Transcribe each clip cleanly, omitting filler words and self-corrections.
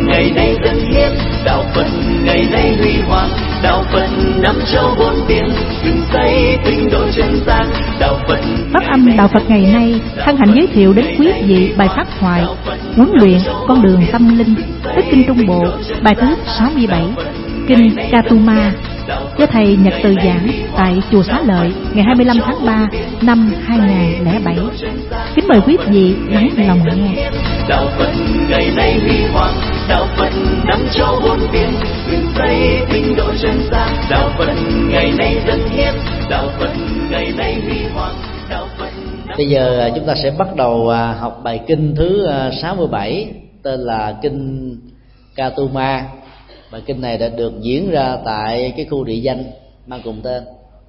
ngày nay dân hiến, đạo Phật ngày nay huy hoàng, đạo Phật năm châu bốn biển, dựng xây tinh độ chân gian, đạo Phật. Phát âm đạo Phật ngày nay hân hạnh giới thiệu đến quý vị bài pháp thoại huấn luyện con đường tâm linh, tức kinh Trung Bộ, bài thứ 67, kinh Katuma, do thầy Nhật Từ giảng tại chùa Xá Lợi ngày 25 tháng 3 năm 2007. Kính mời quý vị lắng lòng nghe. Đạo Phật ngày nay huy hoàng, đạo Phật năm châu bốn biển, dựng xây tinh độ chân gian, đạo Phật ngày nay dân hiến, đạo Phật ngày nay huy hoàng, đạo Phật. Bây giờ chúng ta sẽ bắt đầu học bài kinh thứ 67, tên là kinh Katuma. Bài kinh này đã được diễn ra tại cái khu địa danh mang cùng tên.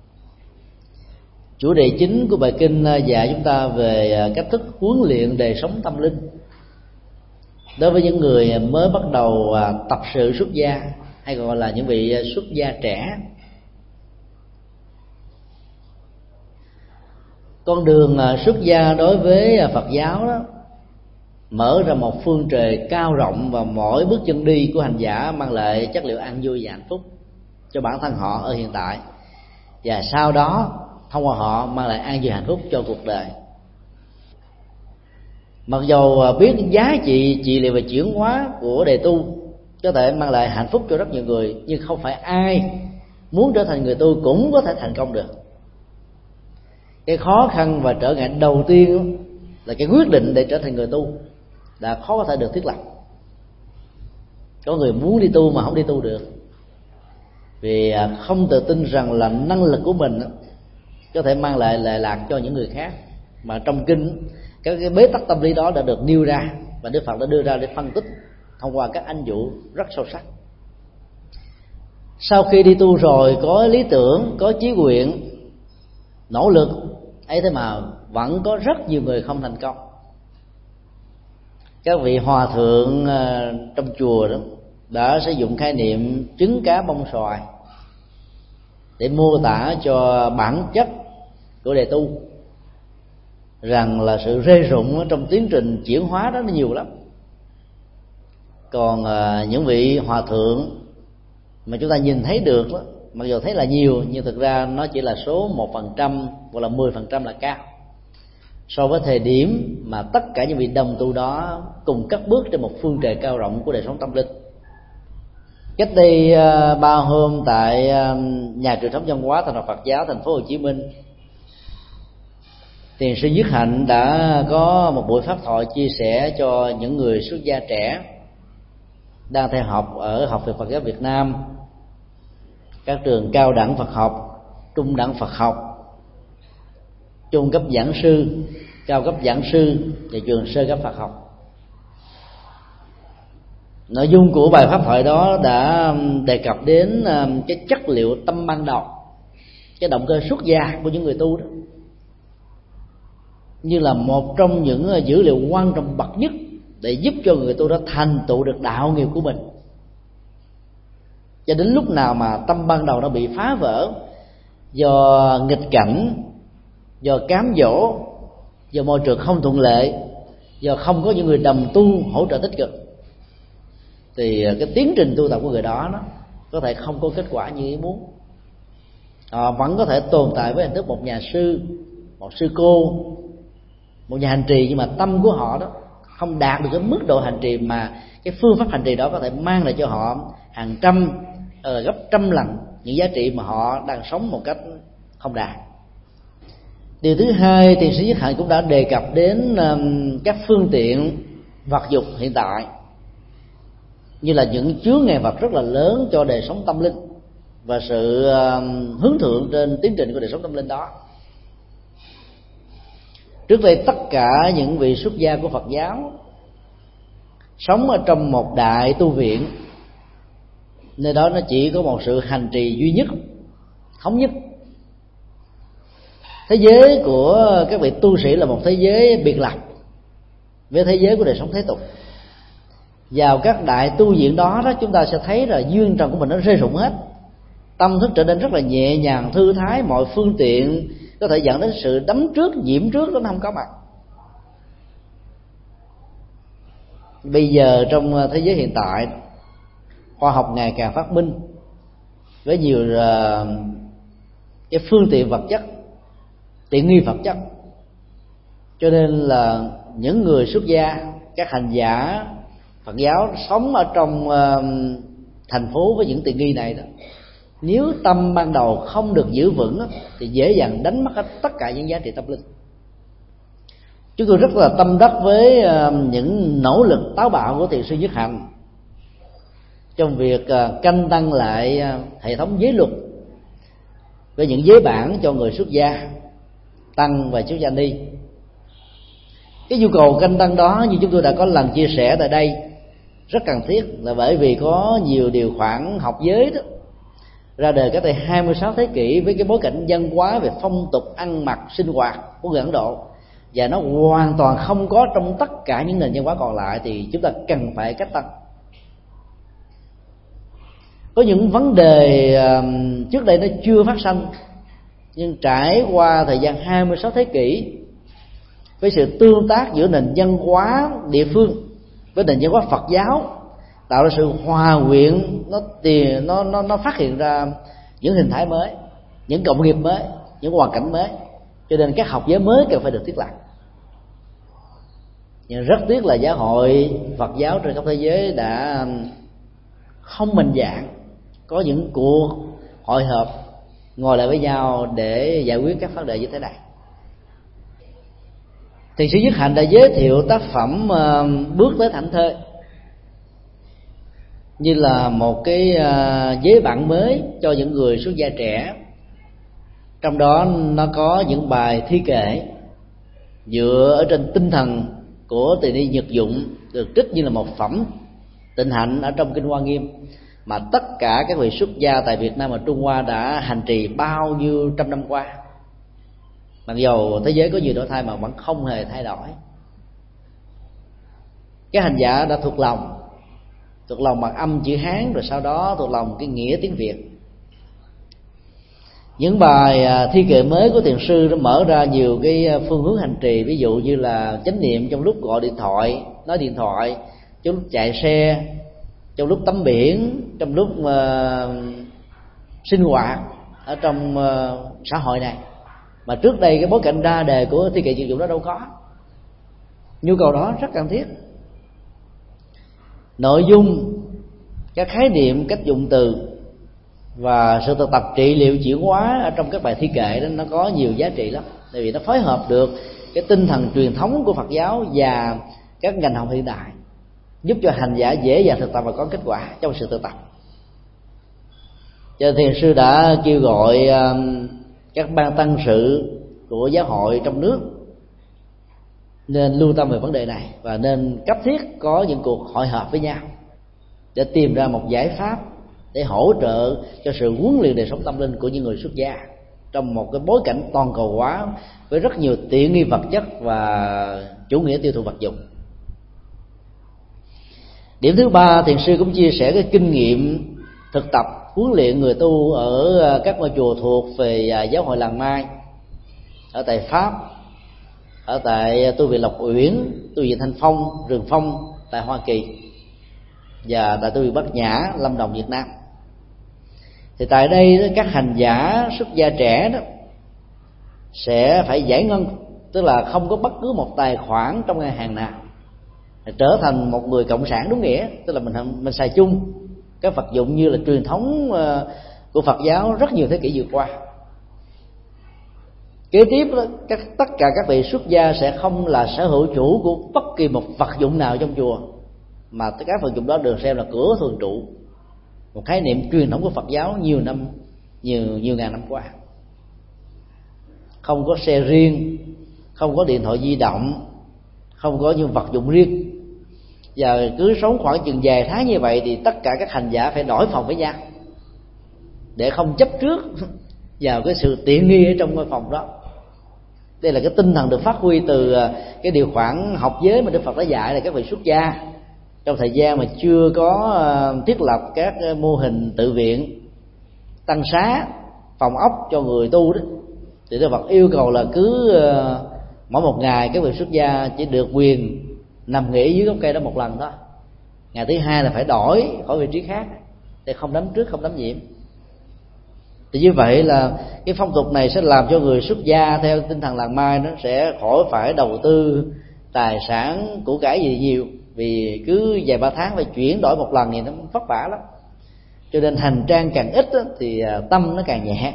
Chủ đề chính của bài kinh dạy chúng ta về cách thức huấn luyện đời sống tâm linh đối với những người mới bắt đầu tập sự xuất gia, hay gọi là những vị xuất gia trẻ. Con đường xuất gia đối với Phật giáo đó mở ra một phương trời cao rộng, và mỗi bước chân đi của hành giả mang lại chất liệu an vui và hạnh phúc cho bản thân họ ở hiện tại, và sau đó thông qua họ mang lại an vui hạnh phúc cho cuộc đời. Mặc dù biết giá trị trị liệu và chuyển hóa của đề tu có thể mang lại hạnh phúc cho rất nhiều người, nhưng không phải ai muốn trở thành người tu cũng có thể thành công được. Cái khó khăn và trở ngại đầu tiên là cái quyết định để trở thành người tu đã khó có thể được thiết lập. Có người muốn đi tu mà không đi tu được, vì không tự tin rằng là năng lực của mình có thể mang lại lệ lạc cho những người khác. Mà trong kinh, các cái bế tắc tâm lý đó đã được nêu ra, và Đức Phật đã đưa ra để phân tích thông qua các ánh dụ rất sâu sắc. Sau khi đi tu rồi, có lý tưởng, có chí nguyện, nỗ lực ấy, thế mà vẫn có rất nhiều người không thành công. Các vị hòa thượng trong chùa đó đã sử dụng khái niệm trứng cá bông xoài để mô tả cho bản chất của đề tu, rằng là sự rơi rụng trong tiến trình chuyển hóa đó nó nhiều lắm. Còn những vị hòa thượng mà chúng ta nhìn thấy được đó, mặc dù thấy là nhiều nhưng thực ra nó chỉ là số 1% hoặc là 10% là cao, so với thời điểm mà tất cả những vị đồng tu đó cùng cất bước trên một phương trời cao rộng của đời sống tâm linh. Cách đây 3 hôm tại nhà truyền thống văn hóa Thành Học Phật giáo thành phố Hồ Chí Minh, Thiền sư Dứt Hạnh đã có một buổi pháp thoại chia sẻ cho những người xuất gia trẻ đang theo học ở Học viện Phật giáo Việt Nam, các trường cao đẳng Phật học, trung đẳng Phật học, trung cấp giảng sư, cao cấp giảng sư và trường sơ cấp Phật học. Nội dung của bài pháp thoại đó đã đề cập đến cái chất liệu tâm ban đầu, cái động cơ xuất gia của những người tu đó, như là một trong những dữ liệu quan trọng bậc nhất để giúp cho người tu đó thành tựu được đạo nghiệp của mình. Cho đến lúc nào mà tâm ban đầu nó bị phá vỡ do nghịch cảnh, do cám dỗ, do môi trường không thuận lợi, do không có những người đồng tu hỗ trợ tích cực, thì cái tiến trình tu tập của người đó nó có thể không có kết quả như ý muốn. Họ vẫn có thể tồn tại với hình thức một nhà sư, một sư cô, một nhà hành trì, nhưng mà tâm của họ đó không đạt được cái mức độ hành trì mà cái phương pháp hành trì đó có thể mang lại cho họ hàng trăm, gấp trăm lần những giá trị mà họ đang sống một cách không đạt. Điều thứ hai, Thiền sư Dứt Hạnh cũng đã đề cập đến các phương tiện vật dục hiện tại như là những chướng ngại vật rất là lớn cho đời sống tâm linh và sự hướng thượng trên tiến trình của đời sống tâm linh đó. Trước đây tất cả những vị xuất gia của Phật giáo sống ở trong một đại tu viện, nơi đó nó chỉ có một sự hành trì duy nhất, thống nhất. Thế giới của các vị tu sĩ là một thế giới biệt lập với thế giới của đời sống thế tục. Vào các đại tu viện đó, chúng ta sẽ thấy là duyên trần của mình nó rơi rụng hết, tâm thức trở nên rất là nhẹ nhàng, thư thái, mọi phương tiện có thể dẫn đến sự đấm trước, nhiễm trước nó không có mặt. Bây giờ trong thế giới hiện tại, khoa học ngày càng phát minh với nhiều cái phương tiện vật chất, tiện nghi vật chất, cho nên là những người xuất gia, các hành giả Phật giáo sống ở trong thành phố với những tiện nghi này đó, nếu tâm ban đầu không được giữ vững thì dễ dàng đánh mất hết tất cả những giá trị tâm linh. Chúng tôi rất là tâm đắc với những nỗ lực táo bạo của thiền sư Nhất Hạnh trong việc canh tăng lại hệ thống giới luật với những giới bản cho người xuất gia, tăng và xuất gia ni. Cái nhu cầu canh tăng đó, như chúng tôi đã có lần chia sẻ tại đây, rất cần thiết, là bởi vì có nhiều điều khoản học giới đó ra đời cách đây 26 thế kỷ với cái bối cảnh văn hóa về phong tục ăn mặc sinh hoạt của người Ấn Độ, và nó hoàn toàn không có trong tất cả những nền văn hóa còn lại, thì chúng ta cần phải cách tăng. Có những vấn đề trước đây nó chưa phát sinh, nhưng trải qua thời gian 26 thế kỷ với sự tương tác giữa nền văn hóa địa phương với nền văn hóa Phật giáo, tạo ra sự hòa quyện, nó phát hiện ra những hình thái mới, những cộng nghiệp mới, những hoàn cảnh mới, cho nên các học giới mới cần phải được thiết lập. Nhưng rất tiếc là giáo hội Phật giáo trên khắp thế giới đã không mạnh dạn có những cuộc hội họp ngồi lại với nhau để giải quyết các vấn đề như thế này. Thiền sư Nhất Hạnh đã giới thiệu tác phẩm Bước tới Thảnh Thơi như là một cái giới bản mới cho những người xuất gia trẻ. Trong đó nó có những bài thi kệ dựa ở trên tinh thần của Từ Ni Nhật Dụng, được trích như là một phẩm tịnh hạnh ở trong Kinh Hoa Nghiêm, mà tất cả các vị xuất gia tại Việt Nam và Trung Hoa đã hành trì bao nhiêu trăm năm qua. Mặc dầu thế giới có nhiều đổi thay mà vẫn không hề thay đổi. Các hành giả đã thuộc lòng bằng âm chữ Hán, rồi sau đó thuộc lòng cái nghĩa tiếng Việt. Những bài thi kệ mới của thiền sư đã mở ra nhiều cái phương hướng hành trì, ví dụ như là chánh niệm trong lúc gọi điện thoại, nói điện thoại, trong lúc chạy xe, trong lúc tắm biển, trong lúc sinh hoạt ở trong xã hội này. Mà trước đây cái bối cảnh ra đề của thi kệ Nhật Dụng đó đâu có. Nhu cầu đó rất cần thiết. Nội dung, các khái niệm, cách dụng từ và sự thực tập trị liệu chuyển hóa ở trong các bài thi kệ đó, nó có nhiều giá trị lắm. Tại vì nó phối hợp được cái tinh thần truyền thống của Phật giáo và các ngành học hiện đại, giúp cho hành giả dễ dàng thực tập và có kết quả trong sự thực tập. Cho nên thiền sư đã kêu gọi các ban tăng sự của giáo hội trong nước nên lưu tâm về vấn đề này, và nên cấp thiết có những cuộc hội họp với nhau để tìm ra một giải pháp để hỗ trợ cho sự huấn luyện đời sống tâm linh của những người xuất gia trong một cái bối cảnh toàn cầu hóa với rất nhiều tiện nghi vật chất và chủ nghĩa tiêu thụ vật dụng. Điểm thứ ba, thiền sư cũng chia sẻ cái kinh nghiệm thực tập huấn luyện người tu ở các ngôi chùa thuộc về giáo hội Làng Mai, ở tại Pháp, ở tại tu viện Lộc Uyển, tu viện Thanh Phong, Rừng Phong tại Hoa Kỳ, và tại tu viện Bát Nhã, Lâm Đồng, Việt Nam. Thì tại đây các hành giả xuất gia trẻ đó sẽ phải giải ngân, tức là không có bất cứ một tài khoản trong ngân hàng nào, trở thành một người cộng sản đúng nghĩa, tức là mình xài chung các vật dụng như là truyền thống của Phật giáo rất nhiều thế kỷ vừa qua. Kế tiếp đó, tất cả các vị xuất gia sẽ không là sở hữu chủ của bất kỳ một vật dụng nào trong chùa, mà các vật dụng đó được xem là cửa thường trụ, một khái niệm truyền thống của Phật giáo nhiều ngàn năm qua. Không có xe riêng, không có điện thoại di động, không có những vật dụng riêng. Và cứ sống khoảng chừng vài tháng như vậy thì tất cả các hành giả phải đổi phòng với nhau để không chấp trước vào cái sự tiện nghi ở trong ngôi phòng đó. Đây là cái tinh thần được phát huy từ cái điều khoản học giới mà Đức Phật đã dạy là các vị xuất gia trong thời gian mà chưa có thiết lập các mô hình tự viện, tăng xá, phòng ốc cho người tu đó, thì Đức Phật yêu cầu là cứ mỗi một ngày các vị xuất gia chỉ được quyền nằm nghỉ dưới gốc cây đó một lần đó, ngày thứ hai là phải đổi khỏi vị trí khác để không đắm trước, không đắm nhiễm. Thì như vậy là cái phong tục này sẽ làm cho người xuất gia theo tinh thần làng Mai nó sẽ khỏi phải đầu tư tài sản của cải gì nhiều, vì cứ vài ba tháng phải chuyển đổi một lần thì nó vất vả lắm. Cho nên hành trang càng ít thì tâm nó càng nhẹ.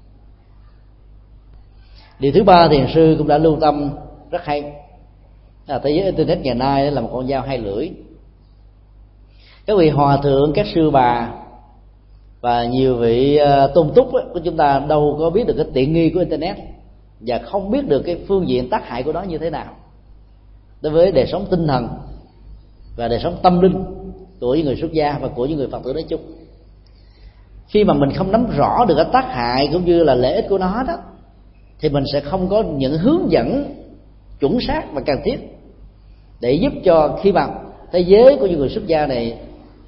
Điều thứ ba thiền sư cũng đã lưu tâm rất hay là thế giới internet ngày nay là một con dao hai lưỡi. Các vị hòa thượng, các sư bà và nhiều vị tôn túc của chúng ta đâu có biết được cái tiện nghi của internet và không biết được cái phương diện tác hại của nó như thế nào đối với đời sống tinh thần và đời sống tâm linh của những người xuất gia và của những người Phật tử nói chung. Khi mà mình không nắm rõ được cái tác hại cũng như là lợi ích của nó đó, thì mình sẽ không có những hướng dẫn chuẩn xác và cần thiết để giúp cho khi mà thế giới của những người xuất gia này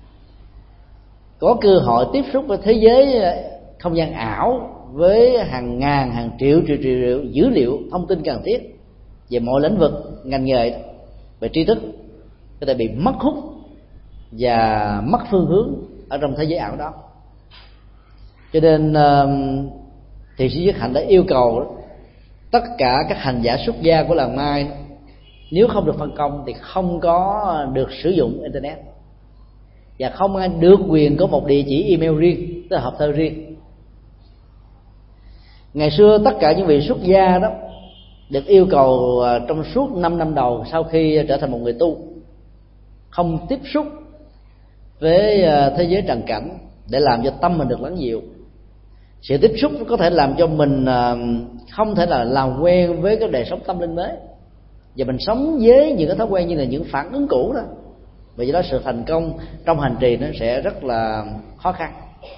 có cơ hội tiếp xúc với thế giới không gian ảo với hàng ngàn, hàng triệu dữ liệu thông tin cần thiết về mọi lĩnh vực ngành nghề về tri thức, có thể bị mất hút và mất phương hướng ở trong thế giới ảo đó. Cho nên thiền sư Nhất Hạnh đã yêu cầu tất cả các hành giả xuất gia của làng Mai nếu không được phân công thì không có được sử dụng internet, và không ai được quyền có một địa chỉ email riêng, tức là hộp thư riêng. Ngày xưa tất cả những vị xuất gia đó được yêu cầu trong suốt 5 năm đầu sau khi trở thành một người tu không tiếp xúc với thế giới trần cảnh để làm cho tâm mình được lắng dịu. Sự tiếp xúc có thể làm cho mình không thể là làm quen với cái đời sống tâm linh mới, và mình sống với những cái thói quen như là những phản ứng cũ đó. Vì vậy đó sự thành công trong hành trì nó sẽ rất là khó khăn.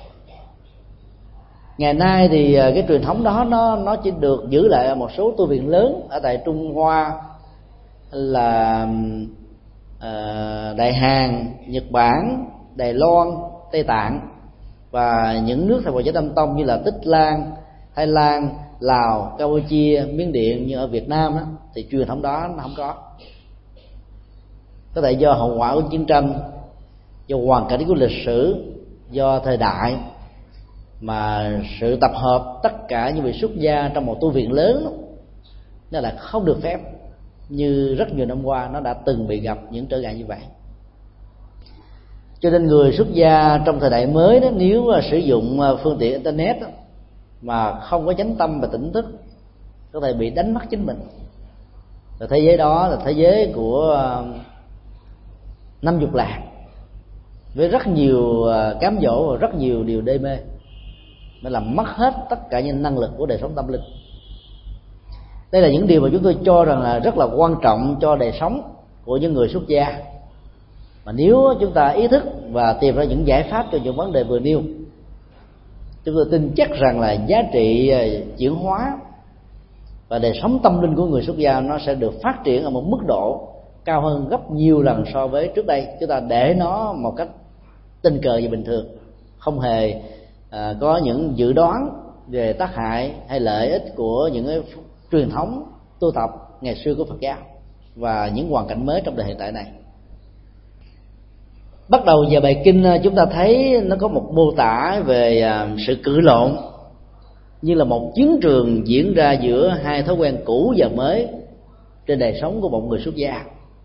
Ngày nay thì cái truyền thống đó nó chỉ được giữ lại ở một số tu viện lớn ở tại Trung Hoa, là Đại Hàn, Nhật Bản, Đài Loan, Tây Tạng và những nước theo Phật giáo Nam Tông như là Tích Lan, Thái Lan, Lào, Campuchia, Miến Điện. Như ở Việt Nam đó, thì truyền thống đó nó không có thể do hậu quả của chiến tranh, do hoàn cảnh của lịch sử, do thời đại, mà sự tập hợp tất cả những vị xuất gia trong một tu viện lớn đó, nó là không được phép như rất nhiều năm qua nó đã từng bị gặp những trở ngại như vậy. Cho nên người xuất gia trong thời đại mới đó, nếu sử dụng phương tiện internet đó, mà không có chánh tâm và tỉnh thức, có thể bị đánh mất chính mình. Và thế giới đó là thế giới của 50 lạc với rất nhiều cám dỗ và rất nhiều điều đê mê, nó làm mất hết tất cả những năng lực của đời sống tâm linh. Đây là những điều mà chúng tôi cho rằng là rất là quan trọng cho đời sống của những người xuất gia. Mà nếu chúng ta ý thức và tìm ra những giải pháp cho những vấn đề vừa nêu, chúng tôi tin chắc rằng là giá trị chuyển hóa và đời sống tâm linh của người xuất gia nó sẽ được phát triển ở một mức độ cao hơn gấp nhiều lần so với trước đây. Chúng ta để nó một cách tình cờ và bình thường, không hề có những dự đoán về tác hại hay lợi ích của những cái truyền thống tu tập ngày xưa của Phật giáo và những hoàn cảnh mới trong đời hiện tại này. Bắt đầu vào bài kinh chúng ta thấy nó có một mô tả về sự cự lộn như là một chiến trường diễn ra giữa hai thói quen cũ và mới trên đời sống của một người xuất gia.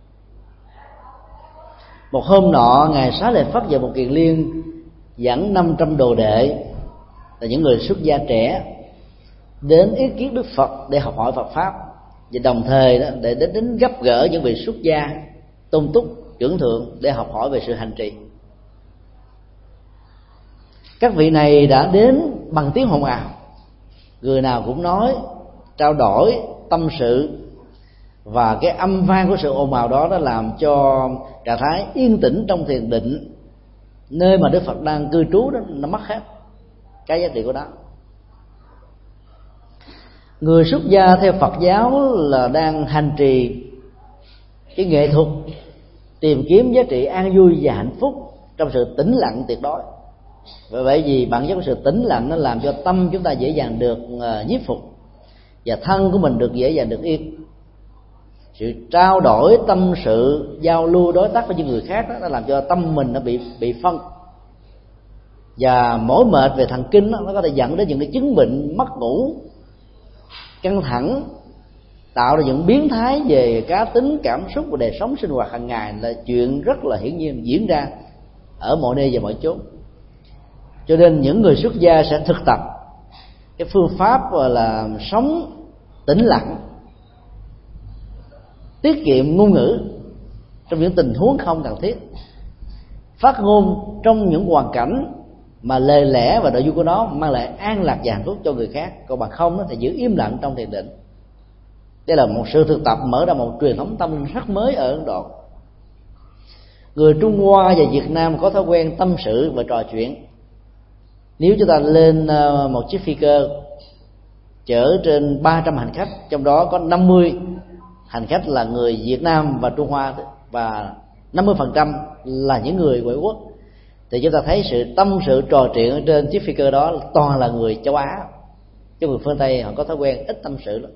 Một hôm nọ, ngài Xá Lợi Phất và một kiền liên dẫn 500 đồ đệ là những người xuất gia trẻ đến ý kiến Đức Phật để học hỏi Phật pháp, và đồng thời đó để đến gặp gỡ những vị xuất gia tôn túc trưởng thượng để học hỏi về sự hành trì. Các vị này đã đến bằng tiếng ồn ào, người nào cũng nói, trao đổi, tâm sự, và cái âm vang của sự ồn ào đó đã làm cho trạng thái yên tĩnh trong thiền định nơi mà Đức Phật đang cư trú đó nó mất hết cái giá trị của nó. Người xuất gia theo Phật giáo là đang hành trì cái nghệ thuật tìm kiếm giá trị an vui và hạnh phúc trong sự tĩnh lặng tuyệt đối. Và bởi vì bản chất của sự tĩnh lặng nó làm cho tâm chúng ta dễ dàng được nhiếp phục, và thân của mình được dễ dàng được yên. sự trao đổi tâm sự, giao lưu đối tác với những người khác đó, nó làm cho tâm mình nó bị phân, và mỏi mệt về thần kinh đó, nó có thể dẫn đến những cái chứng bệnh mất ngủ, căng thẳng, tạo ra những biến thái về cá tính, cảm xúc và đời sống sinh hoạt hàng ngày là chuyện rất là hiển nhiên diễn ra ở mọi nơi và mọi chốn. Cho nên những người xuất gia sẽ thực tập cái phương pháp gọi là sống tĩnh lặng, tiết kiệm ngôn ngữ trong những tình huống không cần thiết, phát ngôn trong những hoàn cảnh mà lời lẽ và nội dung của nó mang lại an lạc và hạnh phúc cho người khác, còn bằng không nó thì giữ im lặng trong thiền định. Đây là một sự thực tập mở ra một truyền thống tâm linh rất mới ở Ấn Độ. Người Trung Hoa và Việt Nam có thói quen tâm sự và trò chuyện. Nếu chúng ta lên một chiếc phi cơ chở trên 300 hành khách, trong đó có 50 hành khách là người Việt Nam và Trung Hoa, và 50% là những người ngoại quốc, thì chúng ta thấy sự tâm sự trò chuyện ở trên chiếc phi cơ đó toàn là người châu Á, chứ người phương Tây họ có thói quen ít tâm sự lắm.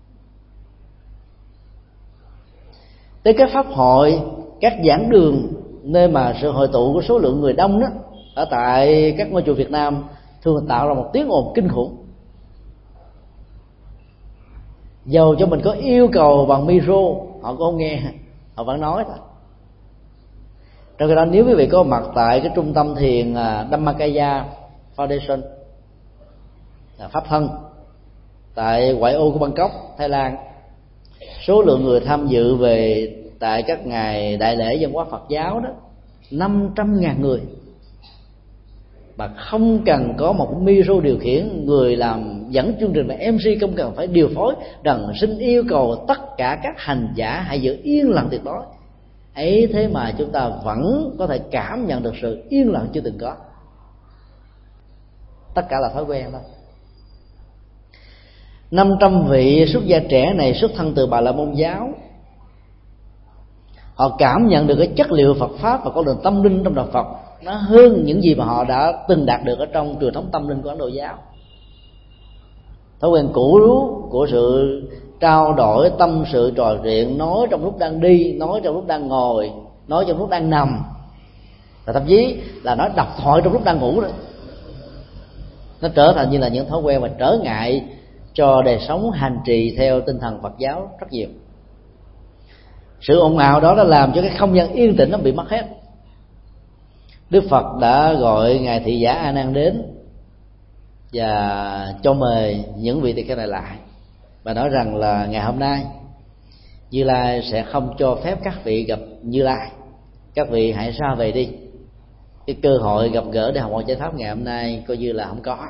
Tới các pháp hội, các giảng đường, nơi mà sự hội tụ của số lượng người đông đó, ở tại các ngôi chùa Việt Nam thường tạo ra một tiếng ồn kinh khủng. Dầu cho mình có yêu cầu bằng micro, họ cũng không nghe, họ vẫn nói thôi. Trong khi đó, nếu quý vị có mặt tại cái trung tâm thiền Dhammakaya Foundation, pháp thân tại ngoại ô của Bangkok, Thái Lan, số lượng người tham dự về tại các ngày đại lễ văn hóa Phật giáo đó 500.000 người, mà không cần có một micro điều khiển, người làm dẫn chương trình là MC không cần phải điều phối, rằng xin yêu cầu tất cả các hành giả hãy giữ yên lặng tuyệt đối. Ấy thế mà chúng ta vẫn có thể cảm nhận được sự yên lặng chưa từng có. Tất cả là thói quen thôi. 500 vị xuất gia trẻ này xuất thân từ Bà La Môn giáo. Họ cảm nhận được cái chất liệu Phật pháp và con đường tâm linh trong đạo Phật nó hơn những gì mà họ đã từng đạt được ở trong truyền thống tâm linh của Ấn Độ giáo. Thói quen cũ của sự trao đổi tâm sự trò chuyện, nói trong lúc đang đi, nói trong lúc đang ngồi, nói trong lúc đang nằm, và thậm chí là nói độc thoại trong lúc đang ngủ đó, nó trở thành như là những thói quen và trở ngại cho đời sống hành trì theo tinh thần Phật giáo rất nhiều. Sự ồn ào đó đã làm cho cái không gian yên tĩnh nó bị mất hết. Đức Phật đã gọi ngài thị giả A Nan đến và cho mời những vị tỳ kheo này lại, và nói rằng là ngày hôm nay Như Lai sẽ không cho phép các vị gặp Như Lai, các vị hãy ra về đi. Cái cơ hội gặp gỡ để học hỏi giải pháp ngày hôm nay coi như là không có.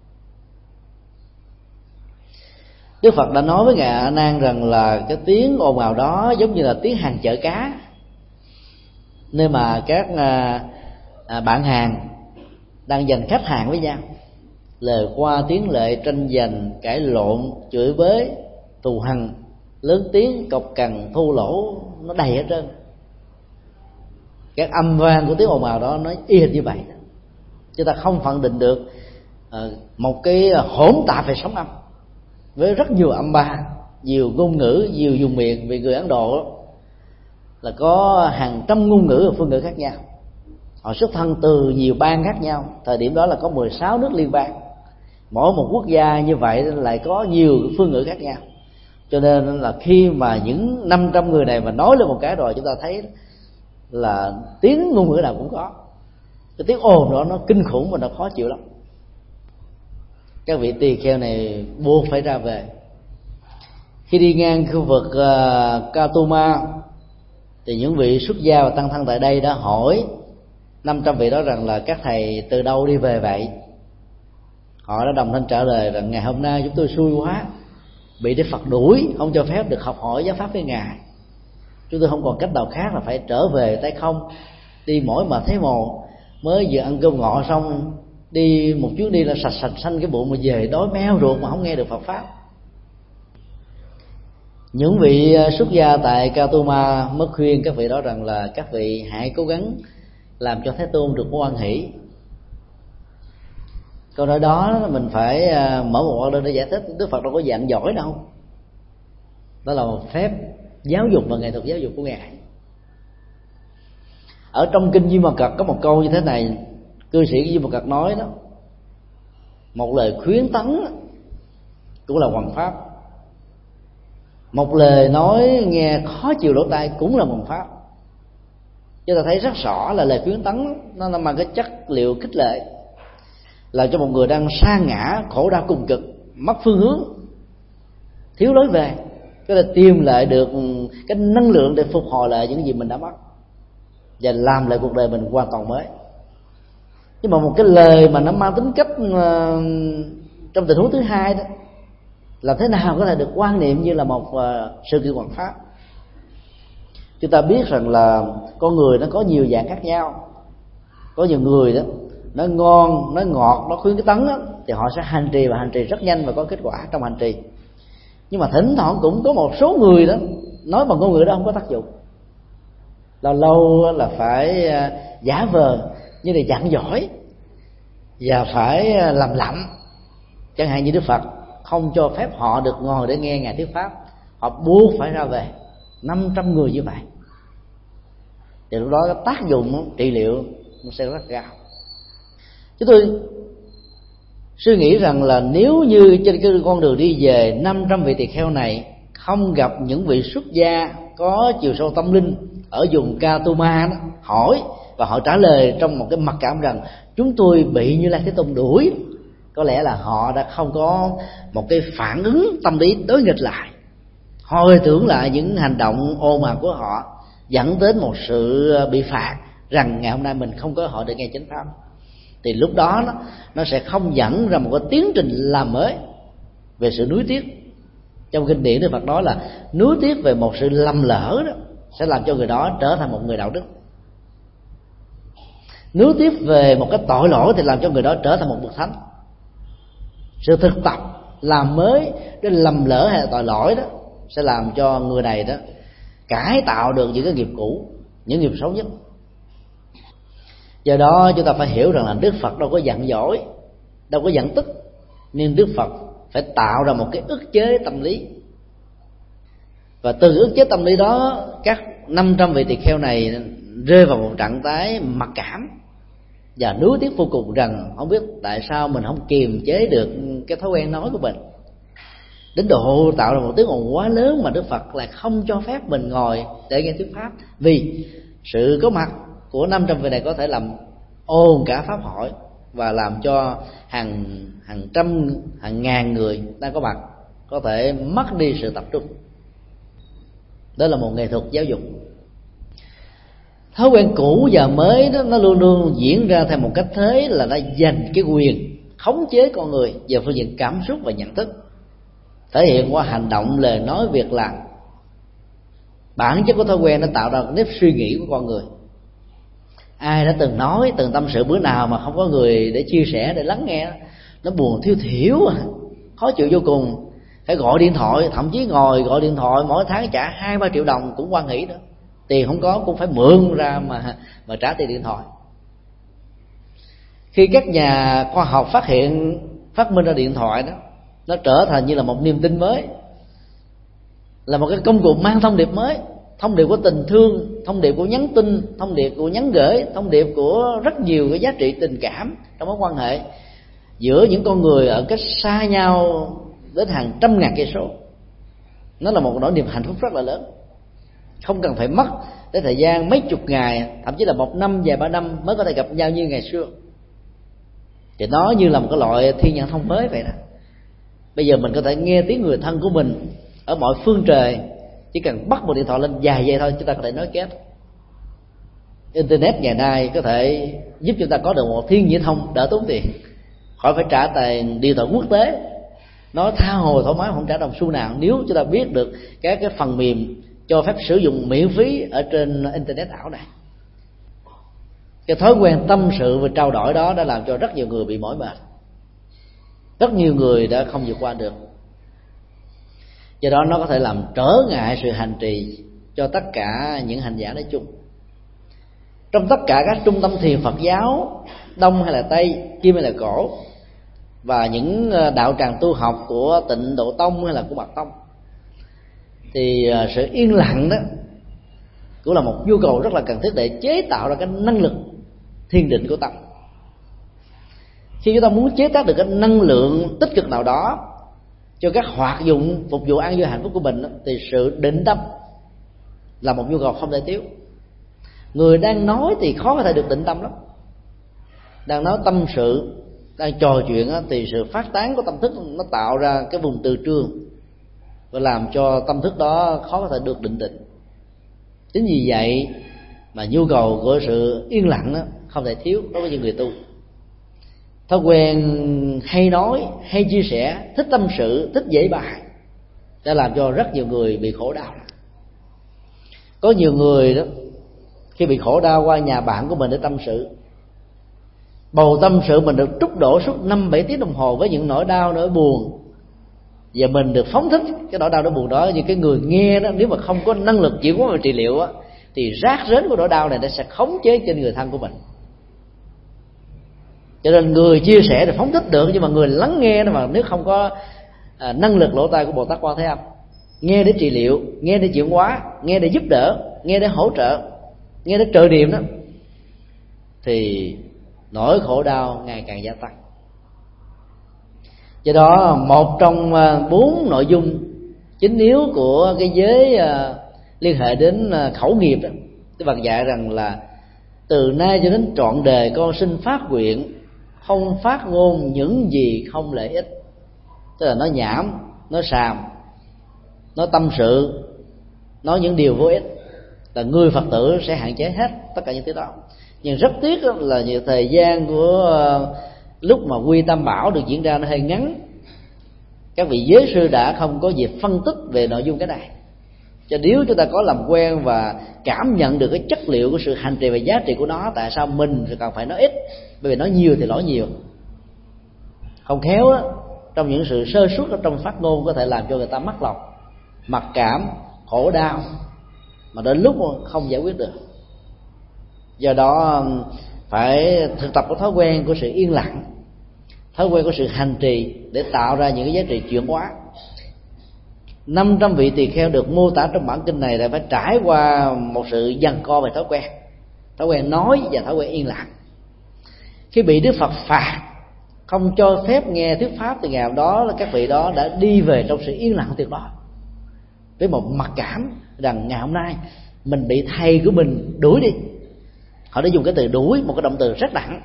Đức Phật đã nói với ngài A Nan rằng là cái tiếng ồn ào đó giống như là tiếng hàng chợ cá, nơi mà các bạn hàng đang giành khách hàng với nhau, lời qua tiếng lệ, tranh giành, cãi lộn, chửi bới, thù hằn, lớn tiếng, cộc cằn, thô lỗ, nó đầy hết trơn. Các âm vang của tiếng ồn ào đó nó y hệt như vậy. Chúng ta không phân định được một cái hỗn tạp về sóng âm với rất nhiều âm ba, nhiều ngôn ngữ, nhiều vùng miền. Vì người Ấn Độ là có hàng trăm ngôn ngữ và phương ngữ khác nhau. Họ xuất thân từ nhiều bang khác nhau. Thời điểm đó là có 16 nước liên bang. Mỗi một quốc gia như vậy lại có nhiều phương ngữ khác nhau. Cho nên là khi mà những 500 người này mà nói lên một cái rồi, chúng ta thấy là tiếng ngôn ngữ nào cũng có. Cái tiếng ồn đó nó kinh khủng và nó khó chịu lắm. Các vị tỳ kheo này buộc phải ra về. Khi đi ngang khu vực Katuma thì những vị xuất gia và tăng thân tại đây đã hỏi 500 vị đó rằng là các thầy từ đâu đi về vậy. Họ đã đồng thanh trả lời rằng ngày hôm nay chúng tôi xui quá, bị Đức Phật đuổi, không cho phép được học hỏi giáo pháp với ngài. Chúng tôi không còn cách nào khác là phải trở về tay không, đi mỏi mà thấy mồ, mới vừa ăn cơm ngọ xong, đi một chuyến đi là sạch sạch xanh cái bụng mà về đói meo ruột mà không nghe được Phật pháp. Những vị xuất gia tại Katuma mới khuyên các vị đó rằng là các vị hãy cố gắng làm cho Thế Tôn được hoan hỷ. Câu nói đó mình phải mở một order để giải thích. Đức Phật đâu có dặn giỏi đâu, đó là một phép giáo dục và nghệ thuật giáo dục của Ngài. Ở trong kinh Di Mật Cật có một câu như thế này, cư sĩ Di Mật Cật nói đó: một lời khuyến tấn cũng là hoằng pháp, một lời nói nghe khó chịu lỗ tai cũng là hoằng pháp. Chúng ta thấy rất rõ là lời khuyến tấn nó mang cái chất liệu khích lệ, làm cho một người đang sa ngã, khổ đau cùng cực, mất phương hướng, thiếu lối về, có thể tìm lại được cái năng lượng để phục hồi lại những gì mình đã mất và làm lại cuộc đời mình hoàn toàn mới. Nhưng mà một cái lời mà nó mang tính cách trong tình huống thứ hai đó, làm thế nào có thể được quan niệm như là một sự kiện hoằng pháp? Chúng ta biết rằng là con người nó có nhiều dạng khác nhau. Có nhiều người đó nó ngon, nó ngọt, nó khuyến cái tấn đó, thì họ sẽ hành trì và hành trì rất nhanh và có kết quả trong hành trì. Nhưng mà thỉnh thoảng cũng có một số người đó nói bằng ngôn ngữ đó không có tác dụng, lâu lâu là phải giả vờ như là dặn dõi và phải làm lậm. Chẳng hạn như Đức Phật không cho phép họ được ngồi để nghe Ngài thuyết pháp, họ buộc phải ra về 500 người như vậy, thì lúc đó cái tác dụng trị liệu nó sẽ rất cao. Chúng tôi suy nghĩ rằng là nếu như trên cái con đường đi về 500 vị tỳ kheo này không gặp những vị xuất gia có chiều sâu tâm linh ở vùng Katuma đó, hỏi và họ trả lời trong một cái mặc cảm rằng chúng tôi bị Như Lai Thế Tôn đuổi, có lẽ là họ đã không có một cái phản ứng tâm lý đối nghịch lại, hồi tưởng lại những hành động ồn ào của họ, dẫn đến một sự bị phạt rằng ngày hôm nay mình không có cơ hội được nghe chánh pháp, thì lúc đó nó sẽ không dẫn ra một cái tiến trình làm mới về sự nuối tiếc. Trong kinh điển Đức Phật nói là nuối tiếc về một sự lầm lỡ đó sẽ làm cho người đó trở thành một người đạo đức, nuối tiếc về một cái tội lỗi thì làm cho người đó trở thành một bậc thánh. Sự thực tập làm mới cái lầm lỡ hay là tội lỗi đó sẽ làm cho người này đó cải tạo được những cái nghiệp cũ, những nghiệp xấu nhất. Do đó chúng ta phải hiểu rằng là Đức Phật đâu có giận dỗi, đâu có giận tức, nhưng Đức Phật phải tạo ra một cái ức chế tâm lý, và từ ức chế tâm lý đó các 500 vị tỳ kheo này rơi vào một trạng thái mặc cảm và nuối tiếc vô cùng rằng không biết tại sao mình không kiềm chế được cái thói quen nói của mình, đến độ tạo ra một tiếng ồn quá lớn mà Đức Phật lại không cho phép mình ngồi để nghe thuyết pháp, vì sự có mặt của 500 vị này có thể làm ồn cả pháp hội và làm cho hàng trăm, hàng ngàn người đang có mặt có thể mất đi sự tập trung. Đó là một nghệ thuật giáo dục. Thói quen cũ và mới đó nó luôn luôn diễn ra theo một cách thế là nó giành cái quyền khống chế con người về phương diện cảm xúc và nhận thức, thể hiện qua hành động, lời nói, việc làm. Bản chất của thói quen nó tạo ra nếp suy nghĩ của con người. Ai đã từng nói, từng tâm sự bữa nào mà không có người để chia sẻ, để lắng nghe, nó buồn thiêu thiểu, khó chịu vô cùng, phải gọi điện thoại, thậm chí ngồi gọi điện thoại mỗi tháng trả 2-3 triệu đồng cũng hoan hỉ đó. Tiền không có cũng phải mượn ra mà trả tiền điện thoại. Khi các nhà khoa học phát minh ra điện thoại đó, nó trở thành như là một niềm tin mới, là một cái công cụ mang thông điệp mới, thông điệp của tình thương, thông điệp của nhắn tin, thông điệp của nhắn gửi, thông điệp của rất nhiều cái giá trị tình cảm trong mối quan hệ giữa những con người ở cách xa nhau đến hàng trăm ngàn cây số. Nó là một nỗi niềm hạnh phúc rất là lớn, không cần phải mất tới thời gian mấy chục ngày, thậm chí là 1 năm, vài 3 năm mới có thể gặp nhau như ngày xưa. Thì nó như là một cái loại thiên nhãn thông mới vậy đó. Bây giờ mình có thể nghe tiếng người thân của mình ở mọi phương trời, chỉ cần bắt một điện thoại lên vài giây thôi chúng ta có thể nói kết. Internet ngày nay có thể giúp chúng ta có được một thiên nhãn thông đỡ tốn tiền, khỏi phải trả tiền điện thoại quốc tế, nó tha hồ thoải mái không trả đồng xu nào, nếu chúng ta biết được các cái phần mềm cho phép sử dụng miễn phí ở trên internet ảo này. Cái thói quen tâm sự và trao đổi đó đã làm cho rất nhiều người bị mỏi mệt, rất nhiều người đã không vượt qua được. Do đó nó có thể làm trở ngại sự hành trì cho tất cả những hành giả nói chung. Trong tất cả các trung tâm thiền Phật giáo, Đông hay là Tây, Kim hay là Cổ, và những đạo tràng tu học của Tịnh Độ Tông hay là của Mật Tông, thì sự yên lặng đó cũng là một nhu cầu rất là cần thiết để chế tạo ra cái năng lực thiền định của tâm. Khi chúng ta muốn chế tác được cái năng lượng tích cực nào đó cho các hoạt dụng phục vụ an vui hạnh phúc của mình đó, thì sự định tâm là một nhu cầu không thể thiếu. Người đang nói thì khó có thể được định tâm lắm. Đang nói tâm sự, đang trò chuyện đó, thì sự phát tán của tâm thức nó tạo ra cái vùng từ trường và làm cho tâm thức đó khó có thể được định tĩnh. Chính vì vậy mà nhu cầu của sự yên lặng đó không thể thiếu đối với những người tu. Thói quen hay nói, hay chia sẻ, thích tâm sự, thích giảng bài đã làm cho rất nhiều người bị khổ đau. Có nhiều người đó khi bị khổ đau qua nhà bạn của mình để tâm sự, bầu tâm sự mình được trút đổ suốt 5-7 tiếng đồng hồ với những nỗi đau, nỗi buồn, và mình được phóng thích cái nỗi đau, nỗi buồn đó. Như cái người nghe đó, nếu mà không có năng lực chuyển hóa và trị liệu á, thì rác rến của nỗi đau này nó sẽ khống chế trên người thân của mình. Cho nên người chia sẻ thì phóng thích được, nhưng mà người lắng nghe đó mà nếu không có năng lực lỗ tai của Bồ Tát Quan Thế Âm, nghe để trị liệu, nghe để chuyển hóa, nghe để giúp đỡ, nghe để hỗ trợ, nghe để trợ niệm đó, thì nỗi khổ đau ngày càng gia tăng. Do đó một trong 4 nội dung chính yếu của cái giới liên hệ đến khẩu nghiệp đó, Đức Phật dạy rằng là từ nay cho đến trọn đời con xin phát nguyện không phát ngôn những gì không lợi ích. Tức là nói nhảm, nói xàm, nói tâm sự, nói những điều vô ích, là người Phật tử sẽ hạn chế hết tất cả những thứ đó. Nhưng rất tiếc là nhiều thời gian của lúc mà Quy Tam Bảo được diễn ra nó hơi ngắn, các vị giới sư đã không có dịp phân tích về nội dung cái này. Cho nếu chúng ta có làm quen và cảm nhận được cái chất liệu của sự hành trì và giá trị của nó, tại sao mình thì cần phải nói ít, bởi vì nói nhiều thì lỗi nhiều. Không khéo đó, trong những sự sơ suất ở trong phát ngôn có thể làm cho người ta mất lòng, mặc cảm, khổ đau, mà đến lúc không giải quyết được. Do đó phải thực tập cái thói quen của sự yên lặng, thói quen của sự hành trì để tạo ra những cái giá trị chuyển hóa. 500 vị tỳ kheo được mô tả trong bản kinh này là phải trải qua một sự giằng co về thói quen nói và thói quen yên lặng. Khi bị Đức Phật phạt không cho phép nghe thuyết pháp, từ ngày đó là các vị đó đã đi về trong sự yên lặng tuyệt đối, với một mặc cảm rằng ngày hôm nay mình bị thầy của mình đuổi đi. Họ đã dùng cái từ đuổi, một cái động từ rất nặng.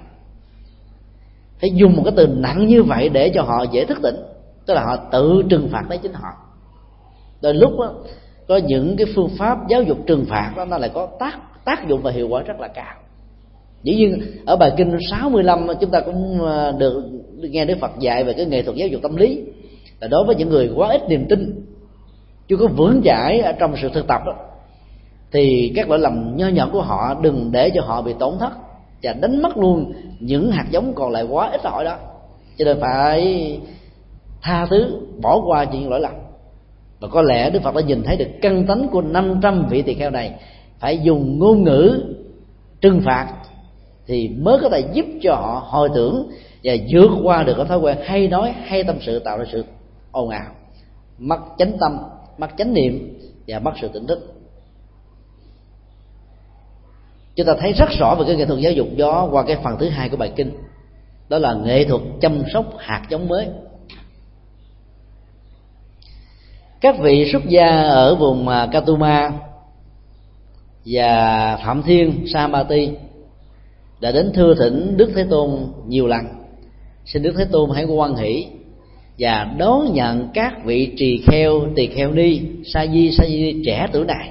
Phải dùng một cái từ nặng như vậy để cho họ dễ thức tỉnh, tức là họ tự trừng phạt lấy chính họ. Đôi lúc đó, có những cái phương pháp giáo dục trừng phạt đó nó lại có tác dụng và hiệu quả rất là cao. Dĩ nhiên ở bài kinh 65 chúng ta cũng được nghe Đức Phật dạy về cái nghệ thuật giáo dục tâm lý, là đối với những người quá ít niềm tin, chưa có vững chãi ở trong sự thực tập đó, thì các lỗi lầm nho nhỏ của họ đừng để cho họ bị tổn thất và đánh mất luôn những hạt giống còn lại quá ít ỏi đó. Cho nên phải tha thứ, bỏ qua những lỗi lầm. Và có lẽ Đức Phật đã nhìn thấy được căn tánh của 500 vị tỳ kheo này, phải dùng ngôn ngữ trừng phạt thì mới có thể giúp cho họ hồi tưởng và vượt qua được cái thói quen hay nói, hay tâm sự, tạo ra sự ồn ào, mất chánh tâm, mất chánh niệm và mất sự tỉnh thức. Chúng ta thấy rất rõ về cái nghệ thuật giáo dục đó qua cái phần thứ 2 của bài kinh, đó là nghệ thuật chăm sóc hạt giống mới. Các vị xuất gia ở vùng Katuma và Phạm Thiên Samadhi đã đến thưa thỉnh Đức Thế Tôn nhiều lần, xin Đức Thế Tôn hãy hoan hỷ và đón nhận các vị tỳ kheo ni sa di trẻ tuổi này,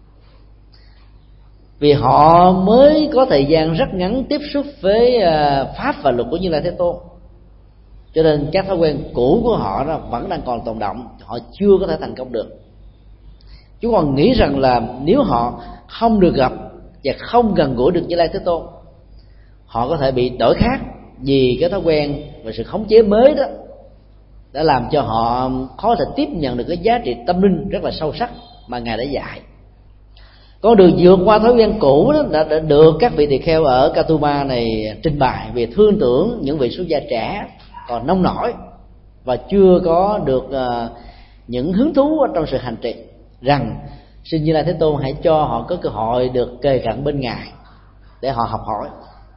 vì họ mới có thời gian rất ngắn tiếp xúc với pháp và luật của Như Lai Thế Tôn, cho nên các thói quen cũ của họ đó vẫn đang còn tồn động, họ chưa có thể thành công được. Chúng còn nghĩ rằng là nếu họ không được gặp và không gần gũi được Như Lai Thế Tôn, họ có thể bị đổi khác, vì cái thói quen và sự khống chế mới đó đã làm cho họ khó thể tiếp nhận được cái giá trị tâm linh rất là sâu sắc mà Ngài đã dạy. Con đường vượt qua thói quen cũ đó đã được các vị tỳ kheo ở Katuma này trình bày, về thương tưởng những vị xuất gia trẻ còn nông nổi và chưa có được những hứng thú trong sự hành trì. rằng xin Như Lai Thế Tôn hãy cho họ có cơ hội được kề cận bên Ngài để họ học hỏi.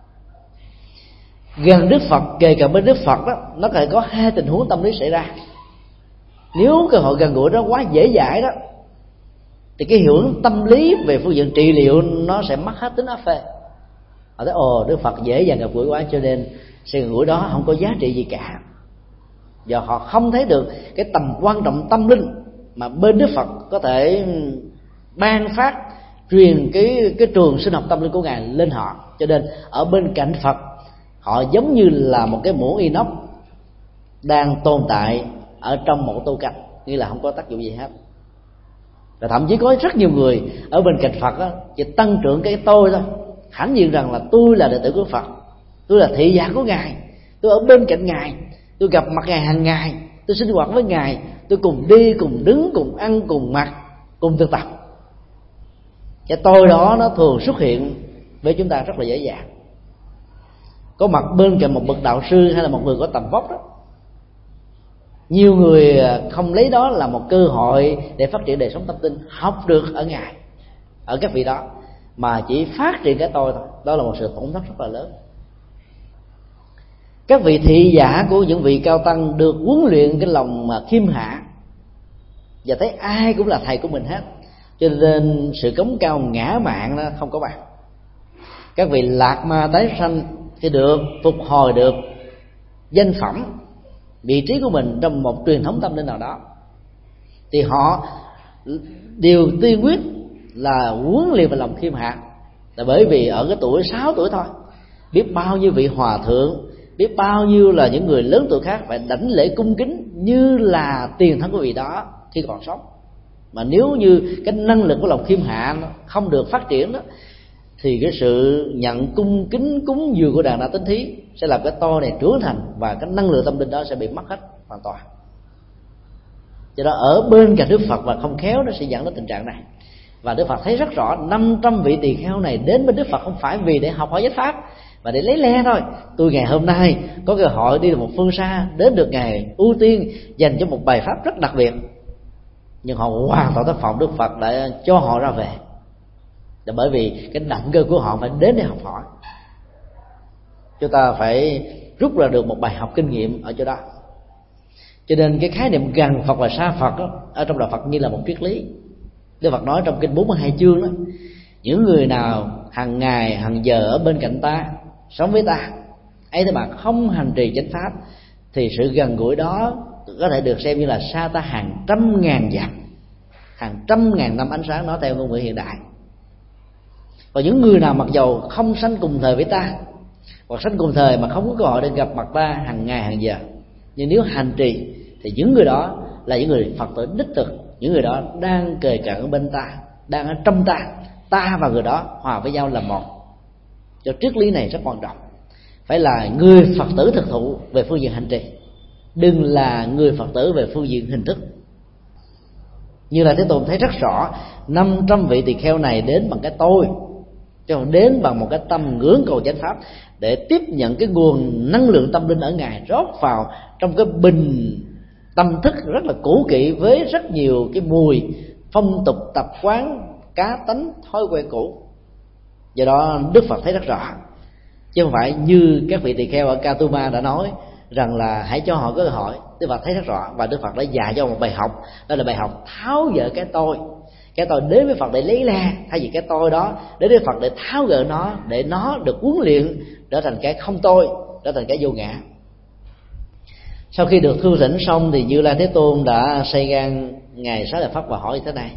Gần Đức Phật, kề cận bên Đức Phật đó, nó có thể có hai tình huống tâm lý xảy ra. Nếu cơ hội gần gũi đó quá dễ dãi đó, thì cái hiệu ứng tâm lý về phương diện trị liệu nó sẽ mất hết tính áp phê. Họ thấy Đức Phật dễ dàng gặp gũi quá, cho nên sự gần gũi đó không có giá trị gì cả. Và họ không thấy được cái tầm quan trọng tâm linh mà bên Đức Phật có thể ban phát, truyền cái trường sinh học tâm linh của Ngài lên họ. Cho nên ở bên cạnh Phật, họ giống như là một cái muỗng inox đang tồn tại ở trong một tô canh, nghĩa là không có tác dụng gì hết. Và thậm chí có rất nhiều người ở bên cạnh Phật đó, chỉ tăng trưởng cái tôi thôi, hãnh diện rằng là tôi là đệ tử của Phật, tôi là thị giả của Ngài, tôi ở bên cạnh Ngài, tôi gặp mặt Ngài hàng ngày, tôi sinh hoạt với Ngài, tôi cùng đi, cùng đứng, cùng ăn, cùng mặc, cùng thực tập. Cái tôi đó nó thường xuất hiện với chúng ta rất là dễ dàng. Có mặt bên cạnh một bậc đạo sư hay là một người có tầm vóc đó, nhiều người không lấy đó là một cơ hội để phát triển đời sống tâm linh, học được ở Ngài, ở các vị đó, mà chỉ phát triển cái tôi thôi. Đó là một sự tổn thất rất là lớn. Các vị thị giả của những vị cao tăng được huấn luyện cái lòng khiêm hạ và thấy ai cũng là thầy của mình hết, cho nên sự cống cao ngã mạn nó không có bằng. Các vị lạc ma tái sanh thì được phục hồi được danh phẩm, vị trí của mình trong một truyền thống tâm linh nào đó, thì họ điều tiên quyết là huấn luyện về lòng khiêm hạ. Là bởi vì ở cái tuổi 6 tuổi thôi, biết bao nhiêu vị hòa thượng, biết bao nhiêu là những người lớn tuổi khác phải đảnh lễ cung kính như là tiền thân của vị đó khi còn sống. Mà nếu như cái năng lực của lòng khiêm hạ nó không được phát triển đó, thì cái sự nhận cung kính cúng dường của đàn đạo tín thí sẽ làm cái to này trưởng thành, và cái năng lượng tâm linh đó sẽ bị mất hết hoàn toàn. Do đó ở bên cạnh Đức Phật và không khéo nó sẽ dẫn đến tình trạng này. Và Đức Phật thấy rất rõ 500 vị tỳ kheo này đến bên Đức Phật không phải vì để học hỏi chánh pháp mà để lấy le thôi. Tôi ngày hôm nay có cơ hội đi được một phương xa, đến được ngày ưu tiên dành cho một bài pháp rất đặc biệt, nhưng họ hoàn toàn thất vọng. Đức Phật đã cho họ ra về, là bởi vì cái động cơ của họ phải đến để học hỏi. Chúng ta phải rút ra được một bài học kinh nghiệm ở chỗ đó. Cho nên cái khái niệm gần Phật và xa Phật đó, ở trong đạo Phật như là một triết lý. Đức Phật nói trong kinh 42 chương đó, những người nào hàng ngày hàng giờ ở bên cạnh ta, sống với ta, ấy thế mà không hành trì chánh pháp, thì sự gần gũi đó có thể được xem như là xa ta hàng trăm ngàn dặm, hàng trăm ngàn năm ánh sáng, nói theo ngôn ngữ hiện đại. Còn những người nào mặc dầu không sanh cùng thời với ta, hoặc sanh cùng thời mà không có cơ hội để gặp mặt ta hàng ngày hàng giờ, nhưng nếu hành trì thì những người đó là những người Phật tử đích thực. Những người đó đang kề cận ở bên ta, đang ở trong ta, ta và người đó hòa với nhau là một. Cho triết lý này rất quan trọng. Phải là người Phật tử thực thụ về phương diện hành trì, đừng là người Phật tử về phương diện hình thức. Như là Thế Tôn thấy rất rõ 500 vị tỳ kheo này đến bằng cái tôi, chứ không đến bằng một cái tâm ngưỡng cầu chánh pháp, để tiếp nhận cái nguồn năng lượng tâm linh ở Ngài, rót vào trong cái bình tâm thức rất là cũ kỹ với rất nhiều cái mùi phong tục tập quán, cá tánh, thói quen cũ. Do đó Đức Phật thấy rất rõ, chứ không phải như các vị tỳ kheo ở Katuma đã nói rằng là hãy cho họ có cơ hội. Đức Phật thấy rất rõ, và Đức Phật đã dạy cho một bài học, đó là bài học tháo gỡ cái tôi. Cái tôi đến với Phật để lấy la, thay vì cái tôi đó đến với Phật để tháo gỡ nó, để nó được huấn luyện trở thành cái không tôi, trở thành cái vô ngã. Sau khi được thư thỉnh xong thì Như Lai Thế Tôn đã xây gan ngài Xá Lợi Phất và hỏi như thế này: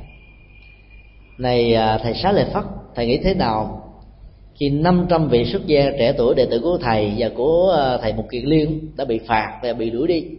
này thầy Xá Lợi Phất, thầy nghĩ thế nào khi 500 vị xuất gia trẻ tuổi đệ tử của thầy và của thầy Mục Kiền Liên đã bị phạt và bị đuổi đi?